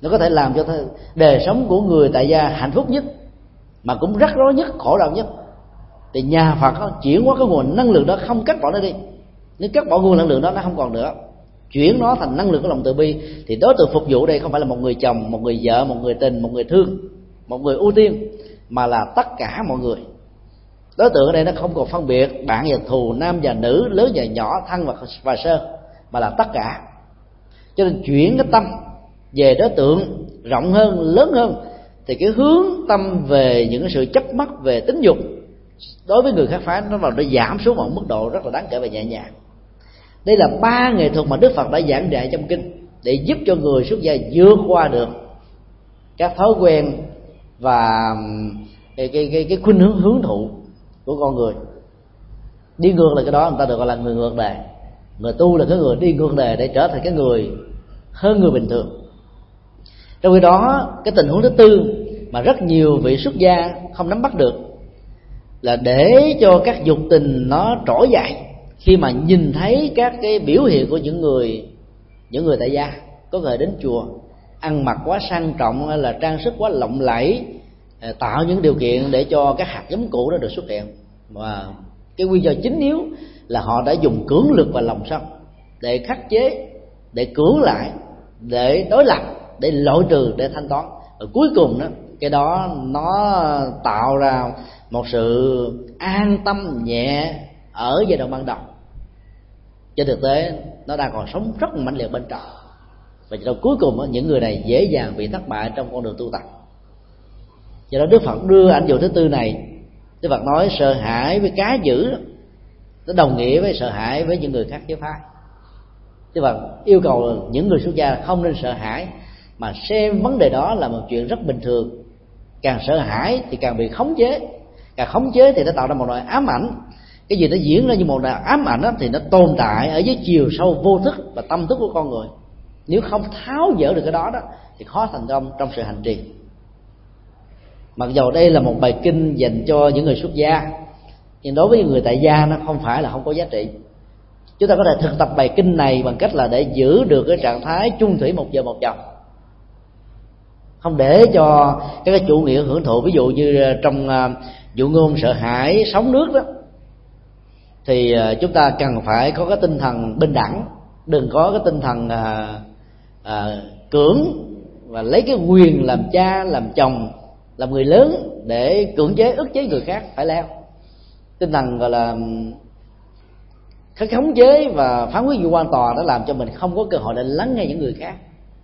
nó có thể làm cho đời sống của người tại gia hạnh phúc nhất, mà cũng rắc rối nhất, khổ đau nhất. Thì nhà Phật chuyển hóa cái nguồn năng lượng đó, không cắt bỏ nó đi. Nếu cắt bỏ nguồn năng lượng đó, nó không còn nữa, chuyển nó thành năng lượng của lòng từ bi, thì đối tượng phục vụ đây không phải là một người chồng, một người vợ, một người tình, một người thương, một người ưu tiên, mà là tất cả mọi người. Đối tượng ở đây nó không còn phân biệt bạn và thù, nam và nữ, lớn và nhỏ, thân và sơ, mà là tất cả. Cho nên chuyển cái tâm về đối tượng rộng hơn, lớn hơn, thì cái hướng tâm về những cái sự chấp mắc về tính dục đối với người khác phái nó giảm xuống một mức độ rất là đáng kể và nhẹ nhàng. Đây là 3 nghệ thuật mà Đức Phật đã giảng dạy trong kinh để giúp cho người xuất gia vượt qua được các thói quen và cái khuynh hướng thụ của con người. Đi ngược là cái đó người ta được gọi là người ngược đề. Người tu là cái người đi ngược đề để trở thành cái người hơn người bình thường. Trong khi đó, cái tình huống thứ tư mà rất nhiều vị xuất gia không nắm bắt được là để cho các dục tình nó trỗi dậy khi mà nhìn thấy các cái biểu hiện của những người tại gia có người đến chùa ăn mặc quá sang trọng hay là trang sức quá lộng lẫy, tạo những điều kiện để cho các hạt giống cũ đó được xuất hiện. Và cái nguyên do chính yếu là họ đã dùng cưỡng lực và lòng sân để khắc chế, để cưỡng lại, để đối lập, để loại trừ, để thanh toán. Và cuối cùng đó, cái đó nó tạo ra một sự an tâm nhẹ ở giai đoạn ban đầu. Trên thực tế nó đang còn sống rất mạnh liệt bên trong, và trong cuối cùng đó, những người này dễ dàng bị thất bại trong con đường tu tập. Do đó Đức Phật đưa ảnh dụ thứ tư này. Đức Phật nói sợ hãi với cá dữ nó đồng nghĩa với sợ hãi với những người khác giới phái. Đức Phật yêu cầu những người xuất gia không nên sợ hãi, mà xem vấn đề đó là một chuyện rất bình thường. Càng sợ hãi thì càng bị khống chế, càng khống chế thì nó tạo ra một loại ám ảnh. Cái gì nó diễn ra như một loại ám ảnh đó, thì nó tồn tại ở dưới chiều sâu vô thức và tâm thức của con người. Nếu không tháo dỡ được cái đó thì khó thành công trong sự hành trì. Mặc dù đây là một bài kinh dành cho những người xuất gia, nhưng đối với những người tại gia nó không phải là không có giá trị. Chúng ta có thể thực tập bài kinh này bằng cách là để giữ được cái trạng thái chung thủy một vợ một chồng, không để cho cái chủ nghĩa hưởng thụ. Ví dụ như trong dụ ngôn sợ hãi sóng nước đó, thì chúng ta cần phải có cái tinh thần bình đẳng, đừng có cái tinh thần cưỡng và lấy cái quyền làm cha, làm chồng, làm người lớn để cưỡng chế, ức chế người khác phải leo. Tinh thần gọi là khống chế và phán quyết như quan tòa đã làm cho mình không có cơ hội để lắng nghe những người khác.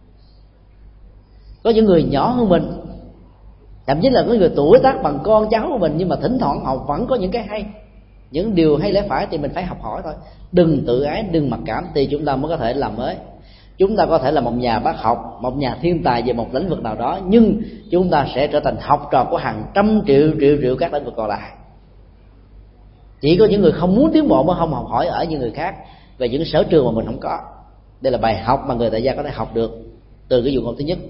Có những người nhỏ hơn mình, thậm chí là có người tuổi tác bằng con cháu của mình, nhưng mà thỉnh thoảng họ vẫn có những cái hay, những điều hay lẽ phải, thì mình phải học hỏi thôi. Đừng tự ái, đừng mặc cảm, thì chúng ta mới có thể làm mới. Chúng ta có thể là một nhà bác học, một nhà thiên tài về một lĩnh vực nào đó, nhưng chúng ta sẽ trở thành học trò của hàng trăm triệu các lĩnh vực còn lại. Chỉ có những người không muốn tiến bộ mới không học hỏi ở những người khác về những sở trường mà mình không có. Đây là bài học mà người tại gia có thể học được từ cái dụ ngôn thứ nhất.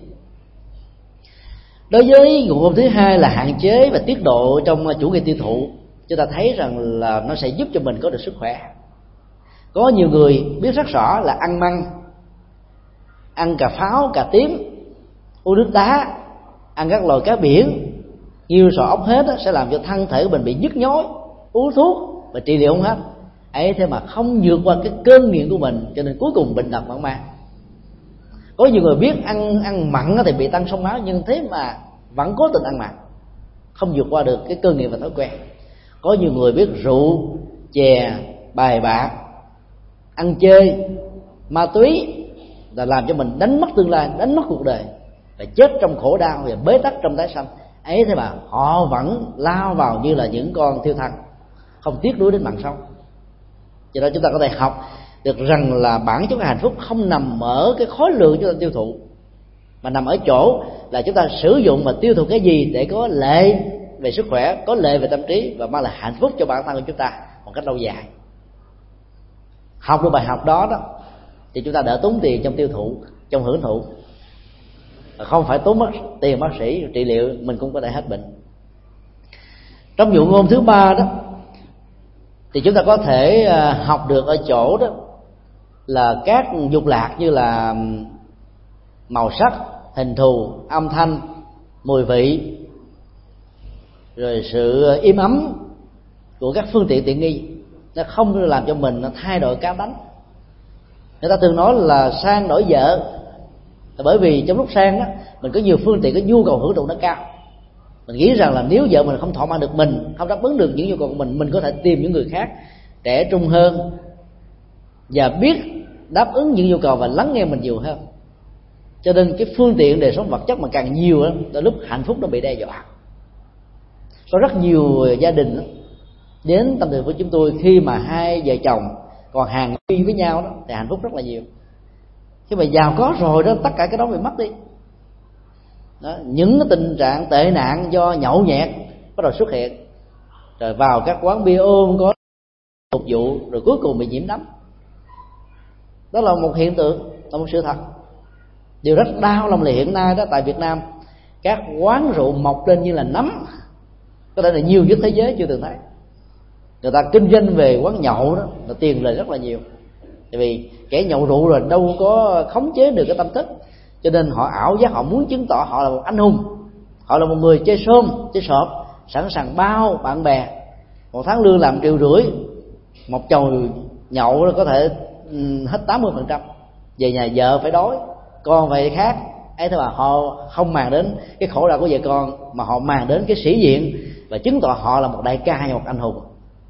Đối với dụ ngôn thứ hai là hạn chế và tiết độ trong chủ nghĩa tiêu thụ, chúng ta thấy rằng là nó sẽ giúp cho mình có được sức khỏe. Có nhiều người biết rất rõ là ăn măng, ăn cà pháo, cà tím, uống nước đá, ăn các loài cá biển, nhiều sò ốc hết sẽ làm cho thân thể của mình bị nhức nhối, uống thuốc và trị liệu không hết. Ấy thế mà không vượt qua cái cơn nghiện của mình, cho nên cuối cùng bệnh tật mãn mang. Có nhiều người biết ăn mặn thì bị tăng sông máu, nhưng thế mà vẫn cố tình ăn mặn, không vượt qua được cái cơn nghiện và thói quen. Có nhiều người biết rượu, chè, bài bạc, ăn chơi, ma túy là làm cho mình đánh mất tương lai, đánh mất cuộc đời, và chết trong khổ đau và bế tắc trong tái sanh. Ấy thế mà họ vẫn lao vào như là những con thiêu thân, không tiếc nuối đến mạng sống. Do đó chúng ta có thể học được rằng là bản chất hạnh phúc không nằm ở cái khối lượng chúng ta tiêu thụ, mà nằm ở chỗ là chúng ta sử dụng và tiêu thụ cái gì để có lợi về sức khỏe, có lợi về tâm trí, và mang lại hạnh phúc cho bản thân của chúng ta một cách lâu dài. Học được bài học đó thì chúng ta đỡ tốn tiền trong tiêu thụ, trong hưởng thụ, không phải tốn mất tiền bác sĩ trị liệu, mình cũng có thể hết bệnh. Trong dụ ngôn thứ ba đó thì chúng ta có thể học được ở chỗ đó là các dục lạc như là màu sắc hình thù, âm thanh, mùi vị, rồi sự im ấm của các phương tiện tiện nghi, nó không làm cho mình nó thay đổi cá tánh. Người ta thường nói là sang đổi vợ, là bởi vì trong lúc sang đó mình có nhiều phương tiện, có nhu cầu hưởng thụ nó cao. Mình nghĩ rằng là nếu vợ mình không thỏa mãn được mình, không đáp ứng được những nhu cầu của mình có thể tìm những người khác trẻ trung hơn và biết đáp ứng những nhu cầu và lắng nghe mình nhiều hơn. Cho nên cái phương tiện đời sống vật chất mà càng nhiều đó, tới lúc hạnh phúc nó bị đe dọa. Có rất nhiều gia đình đó, đến tâm sự với chúng tôi khi mà hai vợ chồng còn hàng huy với nhau đó thì hạnh phúc rất là nhiều. Khi mà giàu có rồi đó, tất cả cái đó bị mất đi đó. Những cái tình trạng tệ nạn do nhậu nhẹt bắt đầu xuất hiện, rồi vào các quán bia ôm có phục vụ, rồi cuối cùng bị nhiễm nấm. Đó là một hiện tượng, là một sự thật. Điều rất đau lòng là hiện nay đó tại Việt Nam, các quán rượu mọc lên như là nấm, có thể là nhiều nhất thế giới chưa từng thấy. Người ta kinh doanh về quán nhậu đó là tiền lời rất là nhiều, tại vì kẻ nhậu rượu rồi đâu có khống chế được cái tâm thức, cho nên họ ảo giác, họ muốn chứng tỏ họ là một anh hùng, họ là một người chơi xôm chơi sọp, sẵn sàng bao bạn bè, một tháng lương làm 1,5 triệu, một chầu nhậu có thể hết 80%, về nhà vợ phải đói, con phải khác ấy. Thế mà họ không màng đến cái khổ đau của vợ con, mà họ màng đến cái sĩ diện và chứng tỏ họ là một đại ca hay một anh hùng.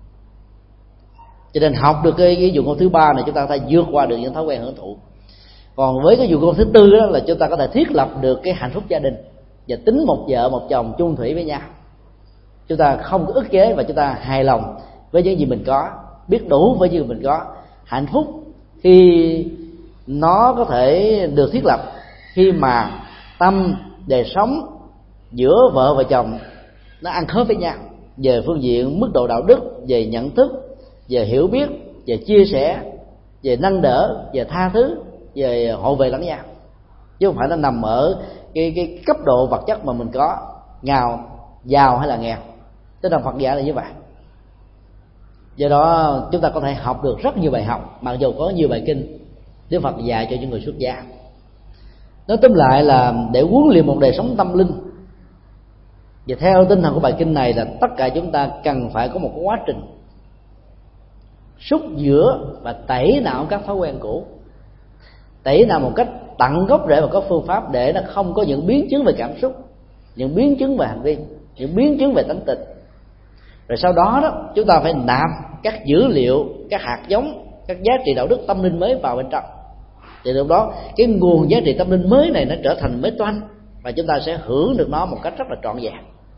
Cho nên học được cái dụng công thứ ba này, chúng ta có thể vượt qua được những thói quen hưởng thụ. Còn với cái dụng công thứ tư đó là chúng ta có thể thiết lập được cái hạnh phúc gia đình và tính một vợ một chồng chung thủy với nhau. Chúng ta không có ức chế và chúng ta hài lòng với những gì mình có, biết đủ với những gì mình có. Hạnh phúc khi nó có thể được thiết lập khi mà tâm, đời sống giữa vợ và chồng nó ăn khớp với nhau về phương diện mức độ đạo đức, về nhận thức, về hiểu biết, về chia sẻ, về nâng đỡ, về tha thứ, về hộ vệ lẫn nhau, chứ không phải nó nằm ở cái cấp độ vật chất mà mình có, giàu hay là nghèo. Tức là Phật dạy là như vậy. Do đó chúng ta có thể học được rất nhiều bài học, mặc dù có nhiều bài kinh Đức Phật dạy cho những người xuất gia. Nói tóm lại là để huấn luyện một đời sống tâm linh, và theo tinh thần của bài kinh này là tất cả chúng ta cần phải có một cái quá trình xúc rửa và tẩy não các thói quen cũ, tẩy não một cách tận gốc rễ và có phương pháp để nó không có những biến chứng về cảm xúc, những biến chứng về hành vi, những biến chứng về tánh tình. Rồi sau đó đó chúng ta phải nạp các dữ liệu, các hạt giống, các giá trị đạo đức tâm linh mới vào bên trong. Thì lúc đó cái nguồn giá trị tâm linh mới này nó trở thành mới toanh, và chúng ta sẽ hưởng được nó một cách rất là trọn vẹn.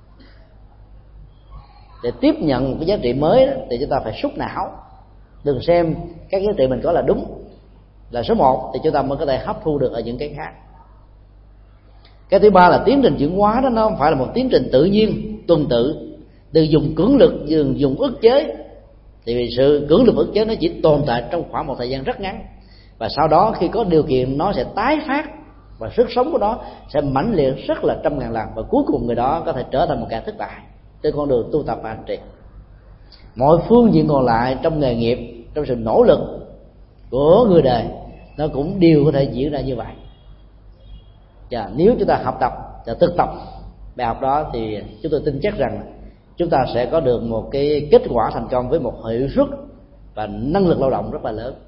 Để tiếp nhận một cái giá trị mới đó, thì chúng ta phải xúc não, đừng xem các giá trị mình có là đúng, là số 1, thì chúng ta mới có thể hấp thu được ở những cái khác. Cái thứ ba là tiến trình chuyển hóa đó, nó không phải là một tiến trình tự nhiên tuần tự, đừng dùng cưỡng lực, đừng dùng ức chế. Thì vì sự cưỡng lực ức chế nó chỉ tồn tại trong khoảng một thời gian rất ngắn, và sau đó khi có điều kiện nó sẽ tái phát, và sức sống của nó sẽ mãnh liệt rất là 100.000 lần, và cuối cùng người đó có thể trở thành một kẻ thất bại trên con đường tu tập và hành trì. Mọi phương diện còn lại trong nghề nghiệp, trong sự nỗ lực của người đời, nó cũng đều có thể diễn ra như vậy. Và nếu chúng ta học tập và thực tập bài học đó thì chúng tôi tin chắc rằng chúng ta sẽ có được một cái kết quả thành công với một hiệu suất và năng lực lao động rất là lớn.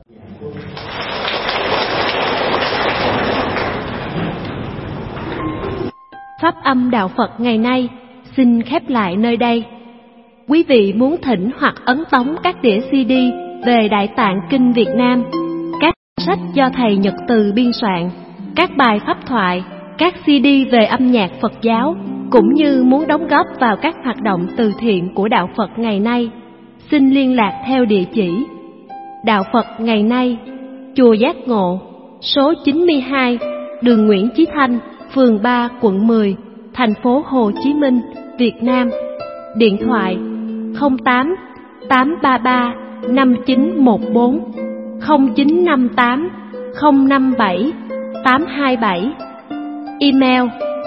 Pháp âm Đạo Phật ngày nay xin khép lại nơi đây. Quý vị muốn thỉnh hoặc ấn tống các đĩa CD về Đại Tạng Kinh Việt Nam, các sách do thầy Nhật Từ biên soạn, các bài pháp thoại, các CD về âm nhạc Phật giáo, cũng như muốn đóng góp vào các hoạt động từ thiện của Đạo Phật ngày nay, xin liên lạc theo địa chỉ Đạo Phật ngày nay, Chùa Giác Ngộ, số 92, đường Nguyễn Chí Thanh, phường 3, quận 10, thành phố Hồ Chí Minh, Việt Nam. Điện thoại 08 833 5914, 0958 057 827. Email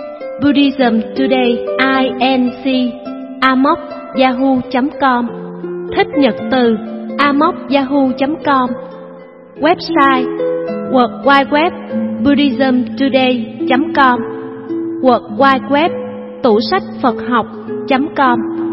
buddhismtoday@yahoo.com, thích nhật từ @yahoo.com. Website www buddhismtoday.com, World Wide Web tủ sách Phật học.com.